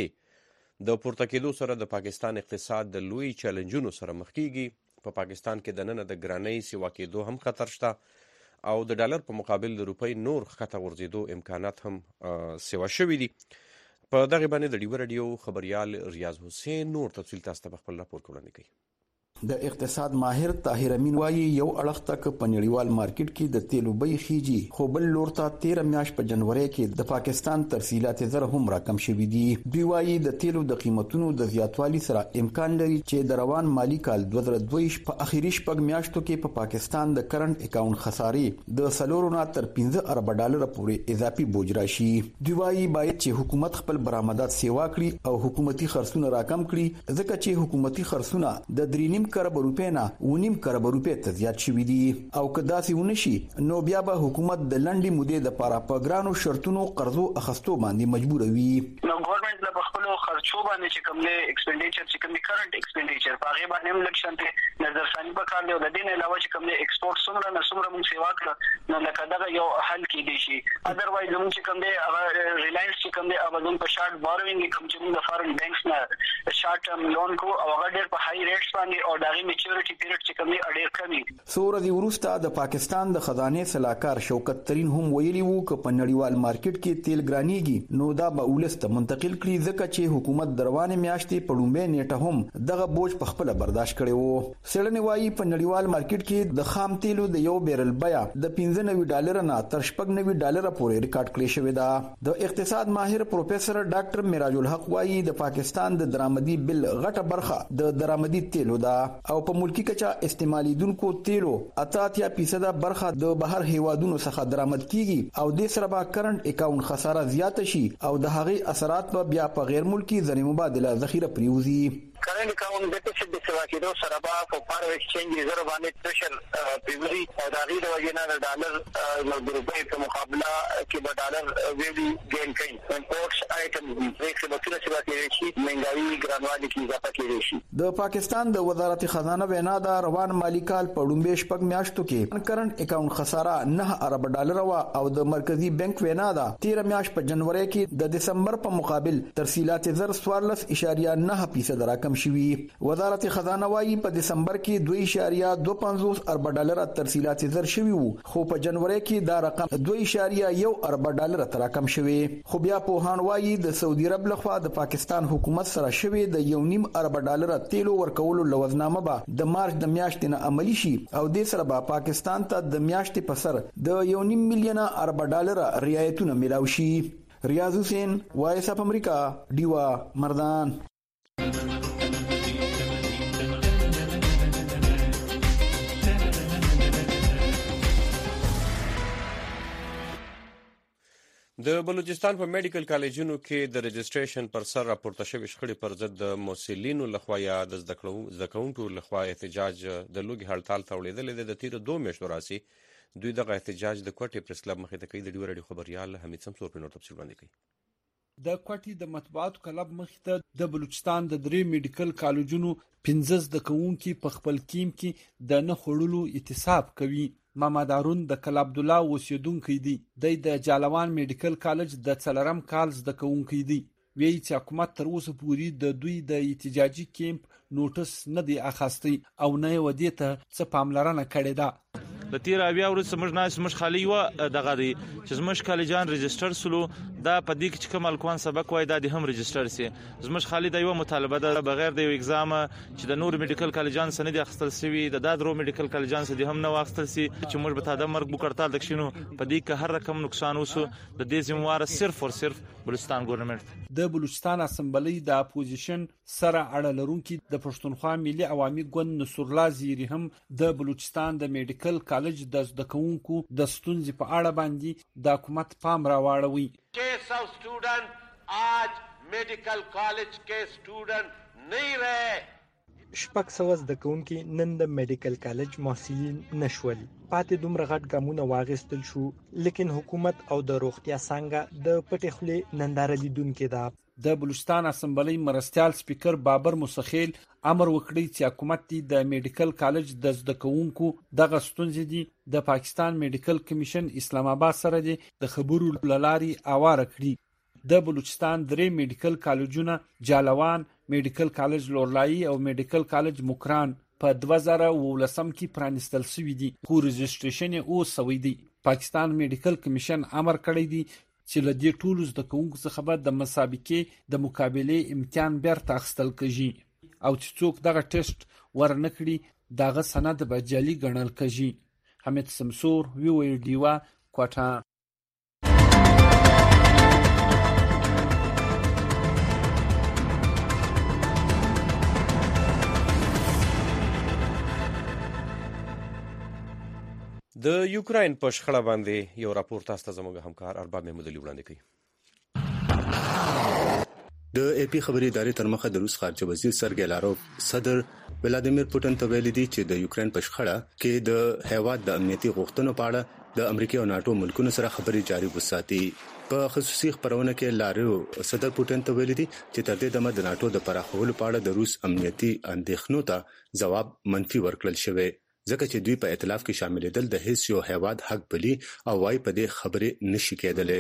[SPEAKER 1] بیې د پورته کېدو سره د پاکستان اقتصاد د لوی چیلنجونو سره مخ کیږي. په پاکستان کې د نن د ګرانۍ سیوا کېدو هم خطر شته او د ډالر په مقابل د روپۍ نور ښکته غورځېدو امکانات هم سیوا شوي دي. په دغه باندې د ډیوه رادیو خبريال ریاض حسین نور تفصیل تاسو ته خپل راپور وړاندې کوي.
[SPEAKER 8] د اقتصاد ماهر طاهر امین وایي یو اړخ تک په نړیوال مارکیټ کې د تیلو بیې خيږي خو بل لور ته تیر میاشت په جنوري کې د پاکستان ترسیلات زر هم راکم شوې دي. دوی وایي د تیلو د قیمتونو د زیاتوالي سره امکان لري چې د روان مالی کال دوه زره دوه په اخیری شپږ میاشتو کې په پا پاکستان د کرنٹ اکاونټ خسارې د سلورو نه تر پنځه ارب ډالر پورې اضافي بوج راشي. دوی وایي باید چې حکومت خپل برآمدات سیوا کړي او حکومتي خرڅونه راکم کړي ځکه چې حکومتي خرڅونه د درې کرب روپے نه ونیم کرب روپے ته زیات شوي دي او کدا سي ونشي نو بیا به حکومت د لنډي مودې د لپاره په ګرانو شرطونو قرضو اخستو باندې مجبور وي.
[SPEAKER 9] نو ګورنمنت له خپل خرچو باندې چې کوم له ایکسپنډیچر چې کوم کرنٹ ایکسپنډیچر په هغه باندې هم لکشنته نظر ثاني په کار دی او د دې نه علاوه چې کوم له ایکسپورټ څومره نه څومره موږ سیوا کړ نو لکه دا یو حل کې دي شي. اذروایز موږ چې کوم دی هغه ریلاینس چې کوم دی اوبدون په شارټ بوروینګ کوم چې موږ فارن بانکس نه شارټ ټرم لون کو او هغه ډېر په هاي ریټس باندې او دغه میچورټي پیریډ چې کوم دی اډیر کمی.
[SPEAKER 8] سور دی ورسته د پاکستان د خزانه صلاحکار شوکت ترين هم ویلي وو ک په نړیوال مارکیټ کې تیل ګرانیږي نو دا به ولست منتقل کړي ځکه چې حکومت دروانه میاشتې په لومبه نیټه هم دغه بوج په خپل برداشت کړي وو. سړنی وایي په نړیوال مارکیټ کې د خام تیلو د یو بیرل بیا د پنځه نوي ډالر نه تر شپږ نوي ډالر پورې ریکارډ کړی شوی دا. د اقتصاد ماهر پروفیسور ډاکټر میراج الحق وایي د پاکستان د درآمدي بل غټه برخه د درآمدي تیلو دا او په ملکی کچا استعمالیدونکو تیلو اتاتیا فیصد برخه د بهر هیوادونو څخه درآمد کیږي او د سره با کرنٹ اکاونټ خساره زیات شي او د هغه اثرات په بیا په غیر ملکی زری مبادله ذخیره پریوزي.
[SPEAKER 9] کرنٹ اکاؤنٹ ڈیفیسٹ
[SPEAKER 6] سوا کېدو سره به په فارم ایکسچینج ریزرو باندې پریشر پیوزي او د هغې د وجې نه د ډالر نو د روپۍ په مقابله کې به ډالر ویلي ګین کوي. امپورټس آیټم دي چې قیمتونه چې به کېدای شي مهنګاوي ګرانوالي کې اضافه کېدای شي.
[SPEAKER 8] د پاکستان د وزارت خزانه وینا دا روان مالی کال په لومړي شپږ میاشتو کې کرنٹ اکاونټ خساره نه ارب ډالر وا او د مرکزی بانک وینا دا تیر میاشت په جنوري کې د دسمبر په مقابل ترسیلات زر څوارلس اشاریه نه فیصد راکم شوي. وزارت خزانه وايي په دسمبر کې دوه اشاریه دوه پنځوس ارب ډالر ترسیلات زر شوي وو خو په جنوري کې دا رقم دوه اشاریه یو ارب ډالر تراکم شوي. خو بیا په هان وايي د سعودي عرب لخوا د پاکستان حکومت سره شوي د یو نیم ارب ډالر تیلو ورکولو لوزنامه به د مارچ د میاشتې نه عملی شي او د سره به پاکستان ته د میاشتې په سر د یو نیم میلیون ارب ډالر رعایتونه ملاوي شي. ریاض حسین وایس اف امریکا دیوا مردان.
[SPEAKER 1] د بلوچستان په میډیکل کالجونو کې د رجسټریشن پر سر راپورته شوی شخړې پر ضد د مسؤلینو لخوا یا د زده کوونکو لخوا احتجاج د لوګي هړتال ته وړاندې د تیر دوه میاشتو راسي دوی دغه احتجاج د کوټې پریس کلب مخې ته کوي. د ډیو رادیو خبريال حمید سمسور په نور تفصیل باندې کوي.
[SPEAKER 7] د کوټې د مطبوعاتو کلب مخې ته د بلوچستان د درې میډیکل کالجونو پنځه زده کوونکي په خپل کیم کې د نه خړلو اعتصاب کوي. محمد هارون د کل عبد الله اوسیدونکو دی د جالوان میډیکل کالج د څلورم کال زده کوونکی دی. وی چې حکومت تر اوسه پورې د دوی د احتجاجي کیمپ نوټس نه دی اخیستی او نه ودی ته څه پاملرنه کړې ده.
[SPEAKER 10] د تیر بیا ورسره موږ نه موږ خالي و دغه دی چې موږ کالجان ريجستر سلو دا په دې کې چې کوم الکوان سبق وای دا د هم ريجستر سي زموږ خالي د یو مطالبه ده بغیر د یو ایگزام چې د نور میډیکل کالجان سند اخستل سوي د دادرو میډیکل کالجان سند هم نه واخستل سي چې موږ به تاده مرګ بوکړتال دښینو په دې کې هر رقم نقصان وسو د دې زمواره صرف او صرف بلوچستان ګورنمنت
[SPEAKER 7] د بلوچستان اسمبلی د اپوزیشن سره اړه لرونکي د پښتونخوا ملي عوامي ګوند نصرالله زیری هم د بلوچستان د میډیکل کالج د زده کوونکو د ستونزې په اړه باندې د حکومت پام راواړوي.
[SPEAKER 11] छह सौ स्टूडेंट आज मेडिकल कॉलेज के स्टूडेंट नहीं रहे.
[SPEAKER 12] شپږ سوه زده کوونکي نن د میډیکل کالج محصلین نشول. پاتې دومره غټ ګامونه واغستل شو لیکن حکومت او د روغتیا څنګه د پټې خولې ننداره لیدونکې ده.
[SPEAKER 7] د بلوچستان اسمبلی مرستيال سپیکر بابر مسخیل امر وکړی چې حکومت د میډیکل کالج د زده کوونکو دغه ستونزې دي د پاکستان میډیکل کمیشن اسلام آباد سره د خبرو لاري اواره کړي. د بلوچستان درې میډیکل کالجونه جالوان میډیکل کالج لورلای او میډیکل کالج مکران په دوه زره ولسم کې پرانستل شوی دي خو رجسټریشن او سوي دي. پاکستان میډیکل کمیشن امر کړی دی چې له دې ټولو زده کوونکو څخه به د مسابقې د مقابله امتحان بیرته اخیستل کیږي او چې څوک دغه ټیسټ ورنکړي دغه سند به جعلي ګڼل کیږي. حمید سمسور وی وی ډیوا کوټه.
[SPEAKER 1] د یوکرين په شخړه باندې یو راپور تاسو ته زموږ همکار ارباب محمود علي وړاندې کوي.
[SPEAKER 25] د اي پی خبري ادارې تر مخه د روس خارجه وزیر سرګي لاروف صدر ولادیمیر پوتین ته ویلي دي چې د یوکرين په شخړه کې د هیواد د امنیتي غوښتنو په اړه د امریکا او ناتو ملکونو سره خبري جاري وساتي. په خصوصي خبرونه کې لاروف صدر پوتین ته ویلي دي چې تر دې دمه د ناتو د پراخولو په اړه د روس امنیتي اندېښنو ته جواب منفي ورکړل شوی ځکه چې دوی په ائتلاف کې شاملېدل د هیڅ یو هیواد حق بلی او وايي په دې خبرې نشي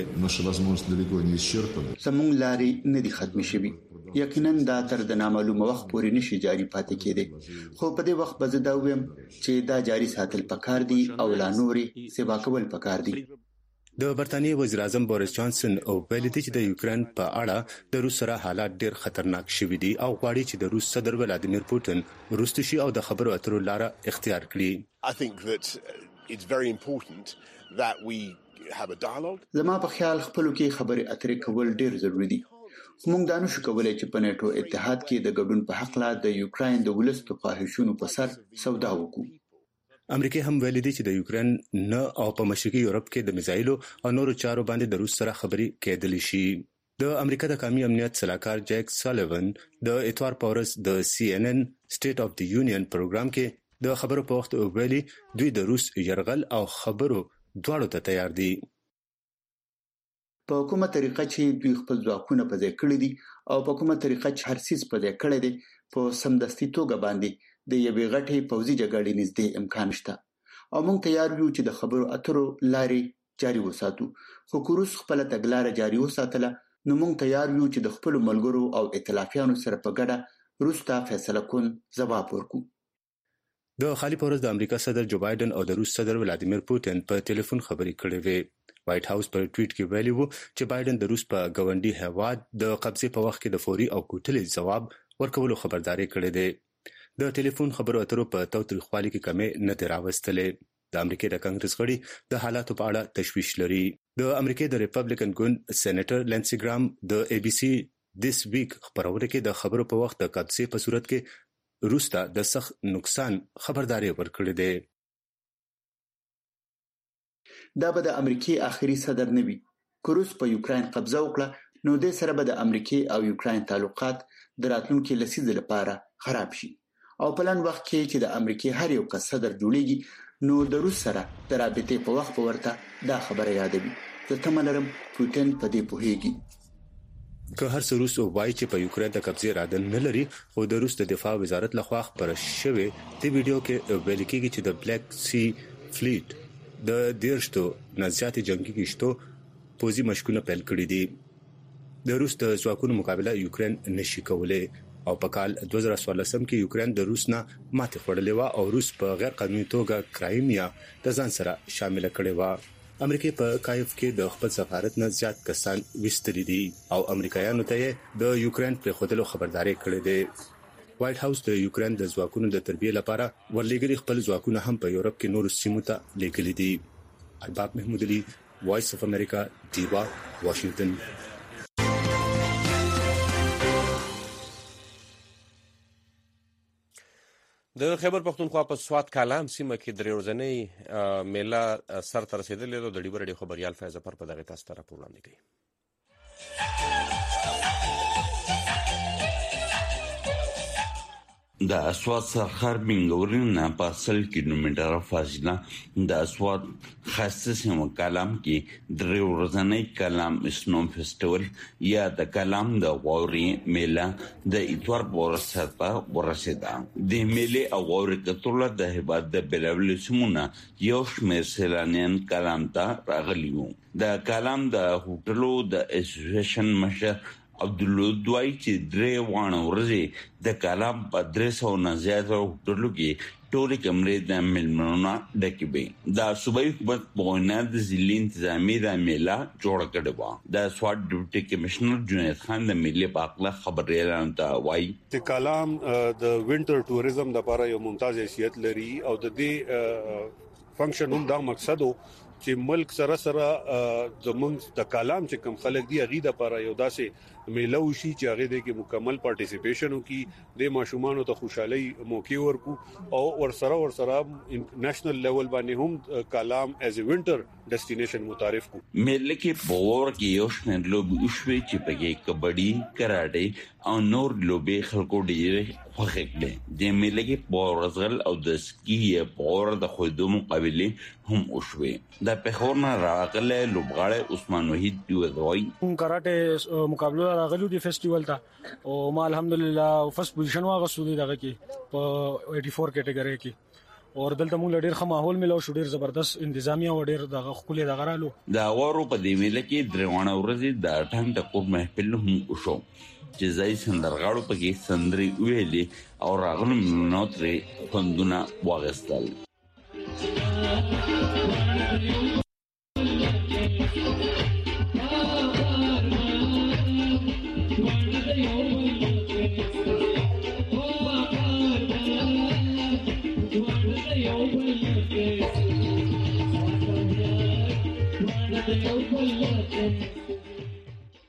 [SPEAKER 25] کېدلې.
[SPEAKER 26] زموږ لارې نه دي ختم شوي یقینا دا تر د نامعلومه وخت پورې نشي جاري پاتې کېدی خو په دې وخت به زه دا ویم چې دا جاري ساتل پکار دي او لا نوري سبا کول پکار دي.
[SPEAKER 25] د برتانیې وزیر اعظم بوریس جانسن او ویلي دي چې د یوکرين په اړه د روس سره حالات ډېر خطرناک شوي دي او غواړي چې د روس صدر ولادیمیر پوتین وروسته شي او د خبرو اترو لاره اختیار کړي.
[SPEAKER 27] I think that it's very important that we have a dialogue.
[SPEAKER 26] زما په خیال خپلو کې خبرې اترې کول ډېر ضروری دي. موږ دا نشو کولای چې په نیټو اتحاد کې د ګډون په حق لا د یوکرين د ولس په خواهشونو په سر سودا وکړو.
[SPEAKER 25] امریکا هم ویلي دي چې د یوکرين نه او په مشرقي یورپ کې د میزایلو او نورو چارو باندې د روس سره خبري کېدلی شي. د امریکا د قومي امنیت صلاحکار جیک سالیوان د اتوار پورس د سی ان ان سټیټ اف دی یونین پروګرام کې د خبرو په وخت ویلي دوی د روس يرغل او خبرو دواړو ته تیار دي.
[SPEAKER 26] په کومه طریقه چې دوی خپل ځواکونه په ځای کړی دي او په کومه طریقه چې هر څه په ځای کړی دي په سمدستي توګه باندې د یوې غټې پوځي جګړې نږدې امکان شته او موږ تیار یو چې د خبرو اترو لارې جاري وساتو. خو که روس خپل تګلارې جاري وساتله نو موږ تیار یو چې د خپل ملګرو او ائتلافیانو سره په ګډه روس ته فیصله کون ځواب ورکو.
[SPEAKER 25] د خالي پورس د امریکا صدر جو بایدن او د روس صدر ولادیمیر پوتین په ټلیفون خبرې کړې وې. وایټ هاوس پر ټویټ کې ویلي وو چې بایدن د روس په ګاونډي هیواد د قبضې په وخت کې د فوري او کوټلي ځواب ورکولو خبرداري کړې ده. د ټلیفون خبرو اترو په تاوتریخوالي کې کمې نه راوستلې. د امریکا د کانګرس غړي د حالاتو په اړه تشویش لري. د امریکا د ریپبلیکن ګوند سېنیټر لینسي ګرام د ای بي سي دیس ویک خبرونه کې د خبرو په وخت د قبضې په صورت کې روس ته د سخت نقصان خبرداري ورکړې ده.
[SPEAKER 26] دا به د امریکای اخري صدر نه وي. که روس په یوکرين قبضه وکړه نو د سره به د امریکای او یوکرين تعلقات د راتلونکي لسیزې لپاره خراب شي او په لن وخت کې چې د امریکای هر یو کس صدر جوړیږي نو د روس سره د رابطې په وخت په ورته دا خبره یادوي. زه تمه لرم پوتین په دې پوهیږي.
[SPEAKER 25] که هر څه روس وایي چې په یوکرين د قبضې اراده نه لري خو د روس د دفاع وزارت لخوا خبره شوې د ویډیو کې ویل کېږي چې د بلیک سی فلیټ د دیرشتو نزياتي جنگي کشتو پوزي مشکونه پیل کړې دي. د روس د ځواکونو مقابله یوکرين نشي کولای او په کال دوه زره څوارلس کې یوکرين د روس نه ماته خورلې و او روس په غیر قانوني توګه کرایمیا د ځان سره شامل کړي و. امریکا په کایف کې د خپل سفارت نه زیات کسان وستري دي او امریکایانو ته د یوکرين پر خودلو خبرداري کړې ده. وایټ هاوس د یوکرين د ځواکونو د تربیه لپاره ورلېګري خپل ځواکونه هم په یورپ کې نور سیمو ته لېږلي دي. الباب محمود علي وایس اف امریکا دیوا واشنگټن.
[SPEAKER 1] د خیبر پختونخوا په سوات کالام سیمه کې درې ورځنۍ میله سر ته رسیدلې ده. د ډیبر ډیو خبريال فیض ظفر په دغه تاسو ته راپور وړاندې کوي.
[SPEAKER 14] د اسواد سرخر بنګورین نه په سل کیلومتره فاصله د اسواد خاصه سیمه کلام کې درې ورځنۍ کلام اسنوم فیسټیوال یا د کلام د غوري میله د اتوار ورسته ورسېده. د میله او غوري کتل د هبات د بلابل سیمونه یو شمېر سیلانیان کلام ته راغلي وو. د کلام د هوټلو د اسوسییشن مشر عبدالله دوی چې درې وانه ورځې د کلام په درې سو نه زیاته هوټلو کې ټولې کمرې د ملمنونو ډکې وي. د صوبایي حکومت په وینا د ضلعي انتظامي د میله جوړه کړې وه. د سوات ډیپټي کمشنر جنید خان د میلې په اړه خبرې اعلان ته وایي
[SPEAKER 15] چې کلام د وینټر ټوریزم لپاره یو ممتاز حیثیت لري او د دې فنکشن هم دا مقصد وو چې ملک سره سره زمونږ د کلام چې کم خلک دی غیده لپاره یو داسې میله وشي چې هغه د کې مکمل پارټیسیپیشن وکي د ماشومان ته خوشحالي موقع ورکو او ورسره ورسره نېشنل لیول باندې هم کلام ایز ا وینټر ډیسټینیشن متعارف کو.
[SPEAKER 14] میله کې پور کې یو شمېر لوبي وشوي چې پکې کبډي کراټي او نور لوبي خلکو ډېر خوښ کړي. د میله کې پورزغل او د سکی پور د خودو مقابله هم وشوي. د پخورنا راغله لوبغاړي عثمان وحید دی دوی
[SPEAKER 16] کراټه مقابله راغلو دی فیسټیوال ته او ما الحمدلله فرست پوزیشن واغسو دی دغه کې په چورانوي کټګوري کې اور دلته موږ ډیر ښه ماحول ملو شو. ډیر زبردست انتظامیه او ډیر دغه خولي دغه رالو.
[SPEAKER 14] دا وارو په دې ویل کې دروانه ورځي د ټنګ د قوم محفل هم وشو چې ځای سندرغاړو پکې سندري ویلې او راغلو نوتري خوندونه واغستل.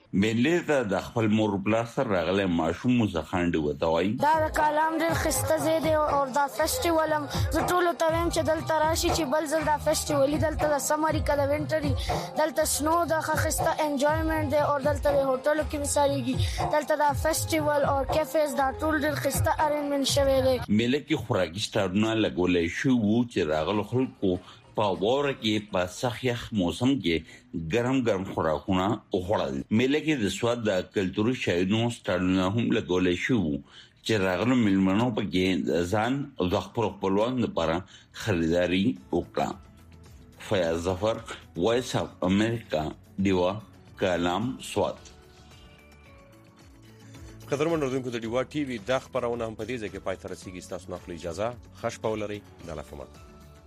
[SPEAKER 14] ملي ته د خپل مور بل سره راغله ماشوم مزخانډ وتاوي
[SPEAKER 4] دا کلام ډېر خسته زیاده او دا فیسټیوال هم زټولو ته ویم چې دلته راشي چې بل ځل دا فیسټیوال دلته د سمري کله وینټري دلته سنو د خسته انجوایمنت دی او دلته د هوټلو کې وساريږي دلته دا فیسټیوال او کیفز دا ټول ډېر خسته ارینجمنت شوی دی
[SPEAKER 14] ملي کې خوراکي سټارونه لګولې شو چې راغله خلکو په وره کې په سخیخ موسم کې ګرم ګرم خوراکونه وخوړل ملي کې د سواد د کلتوري شایدونو سټارونه هم لګولې شو چې راغلو ملمنو په کې ځان او د خپل خپلوان لپاره خریداري وکړه فیاض ظفر وایس اف امریکا دیوا کلام سواد
[SPEAKER 1] قدرمن اردوونکو د ډیوا ټي وي د خبرونه هم په دې ځای کې پای ته رسیدي تاسو نه خپل اجازه خښ پولري د لافمت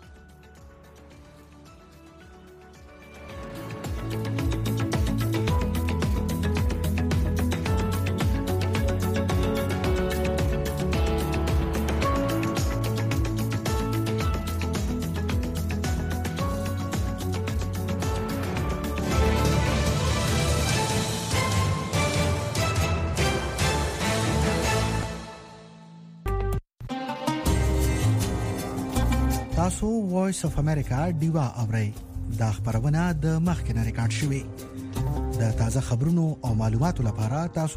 [SPEAKER 17] تاسو وایس اف امریکا ډیوا اورئ دا خبرونه د مخکنه ریکارډ شوې د تازه خبرونو او معلوماتو لپاره تاسو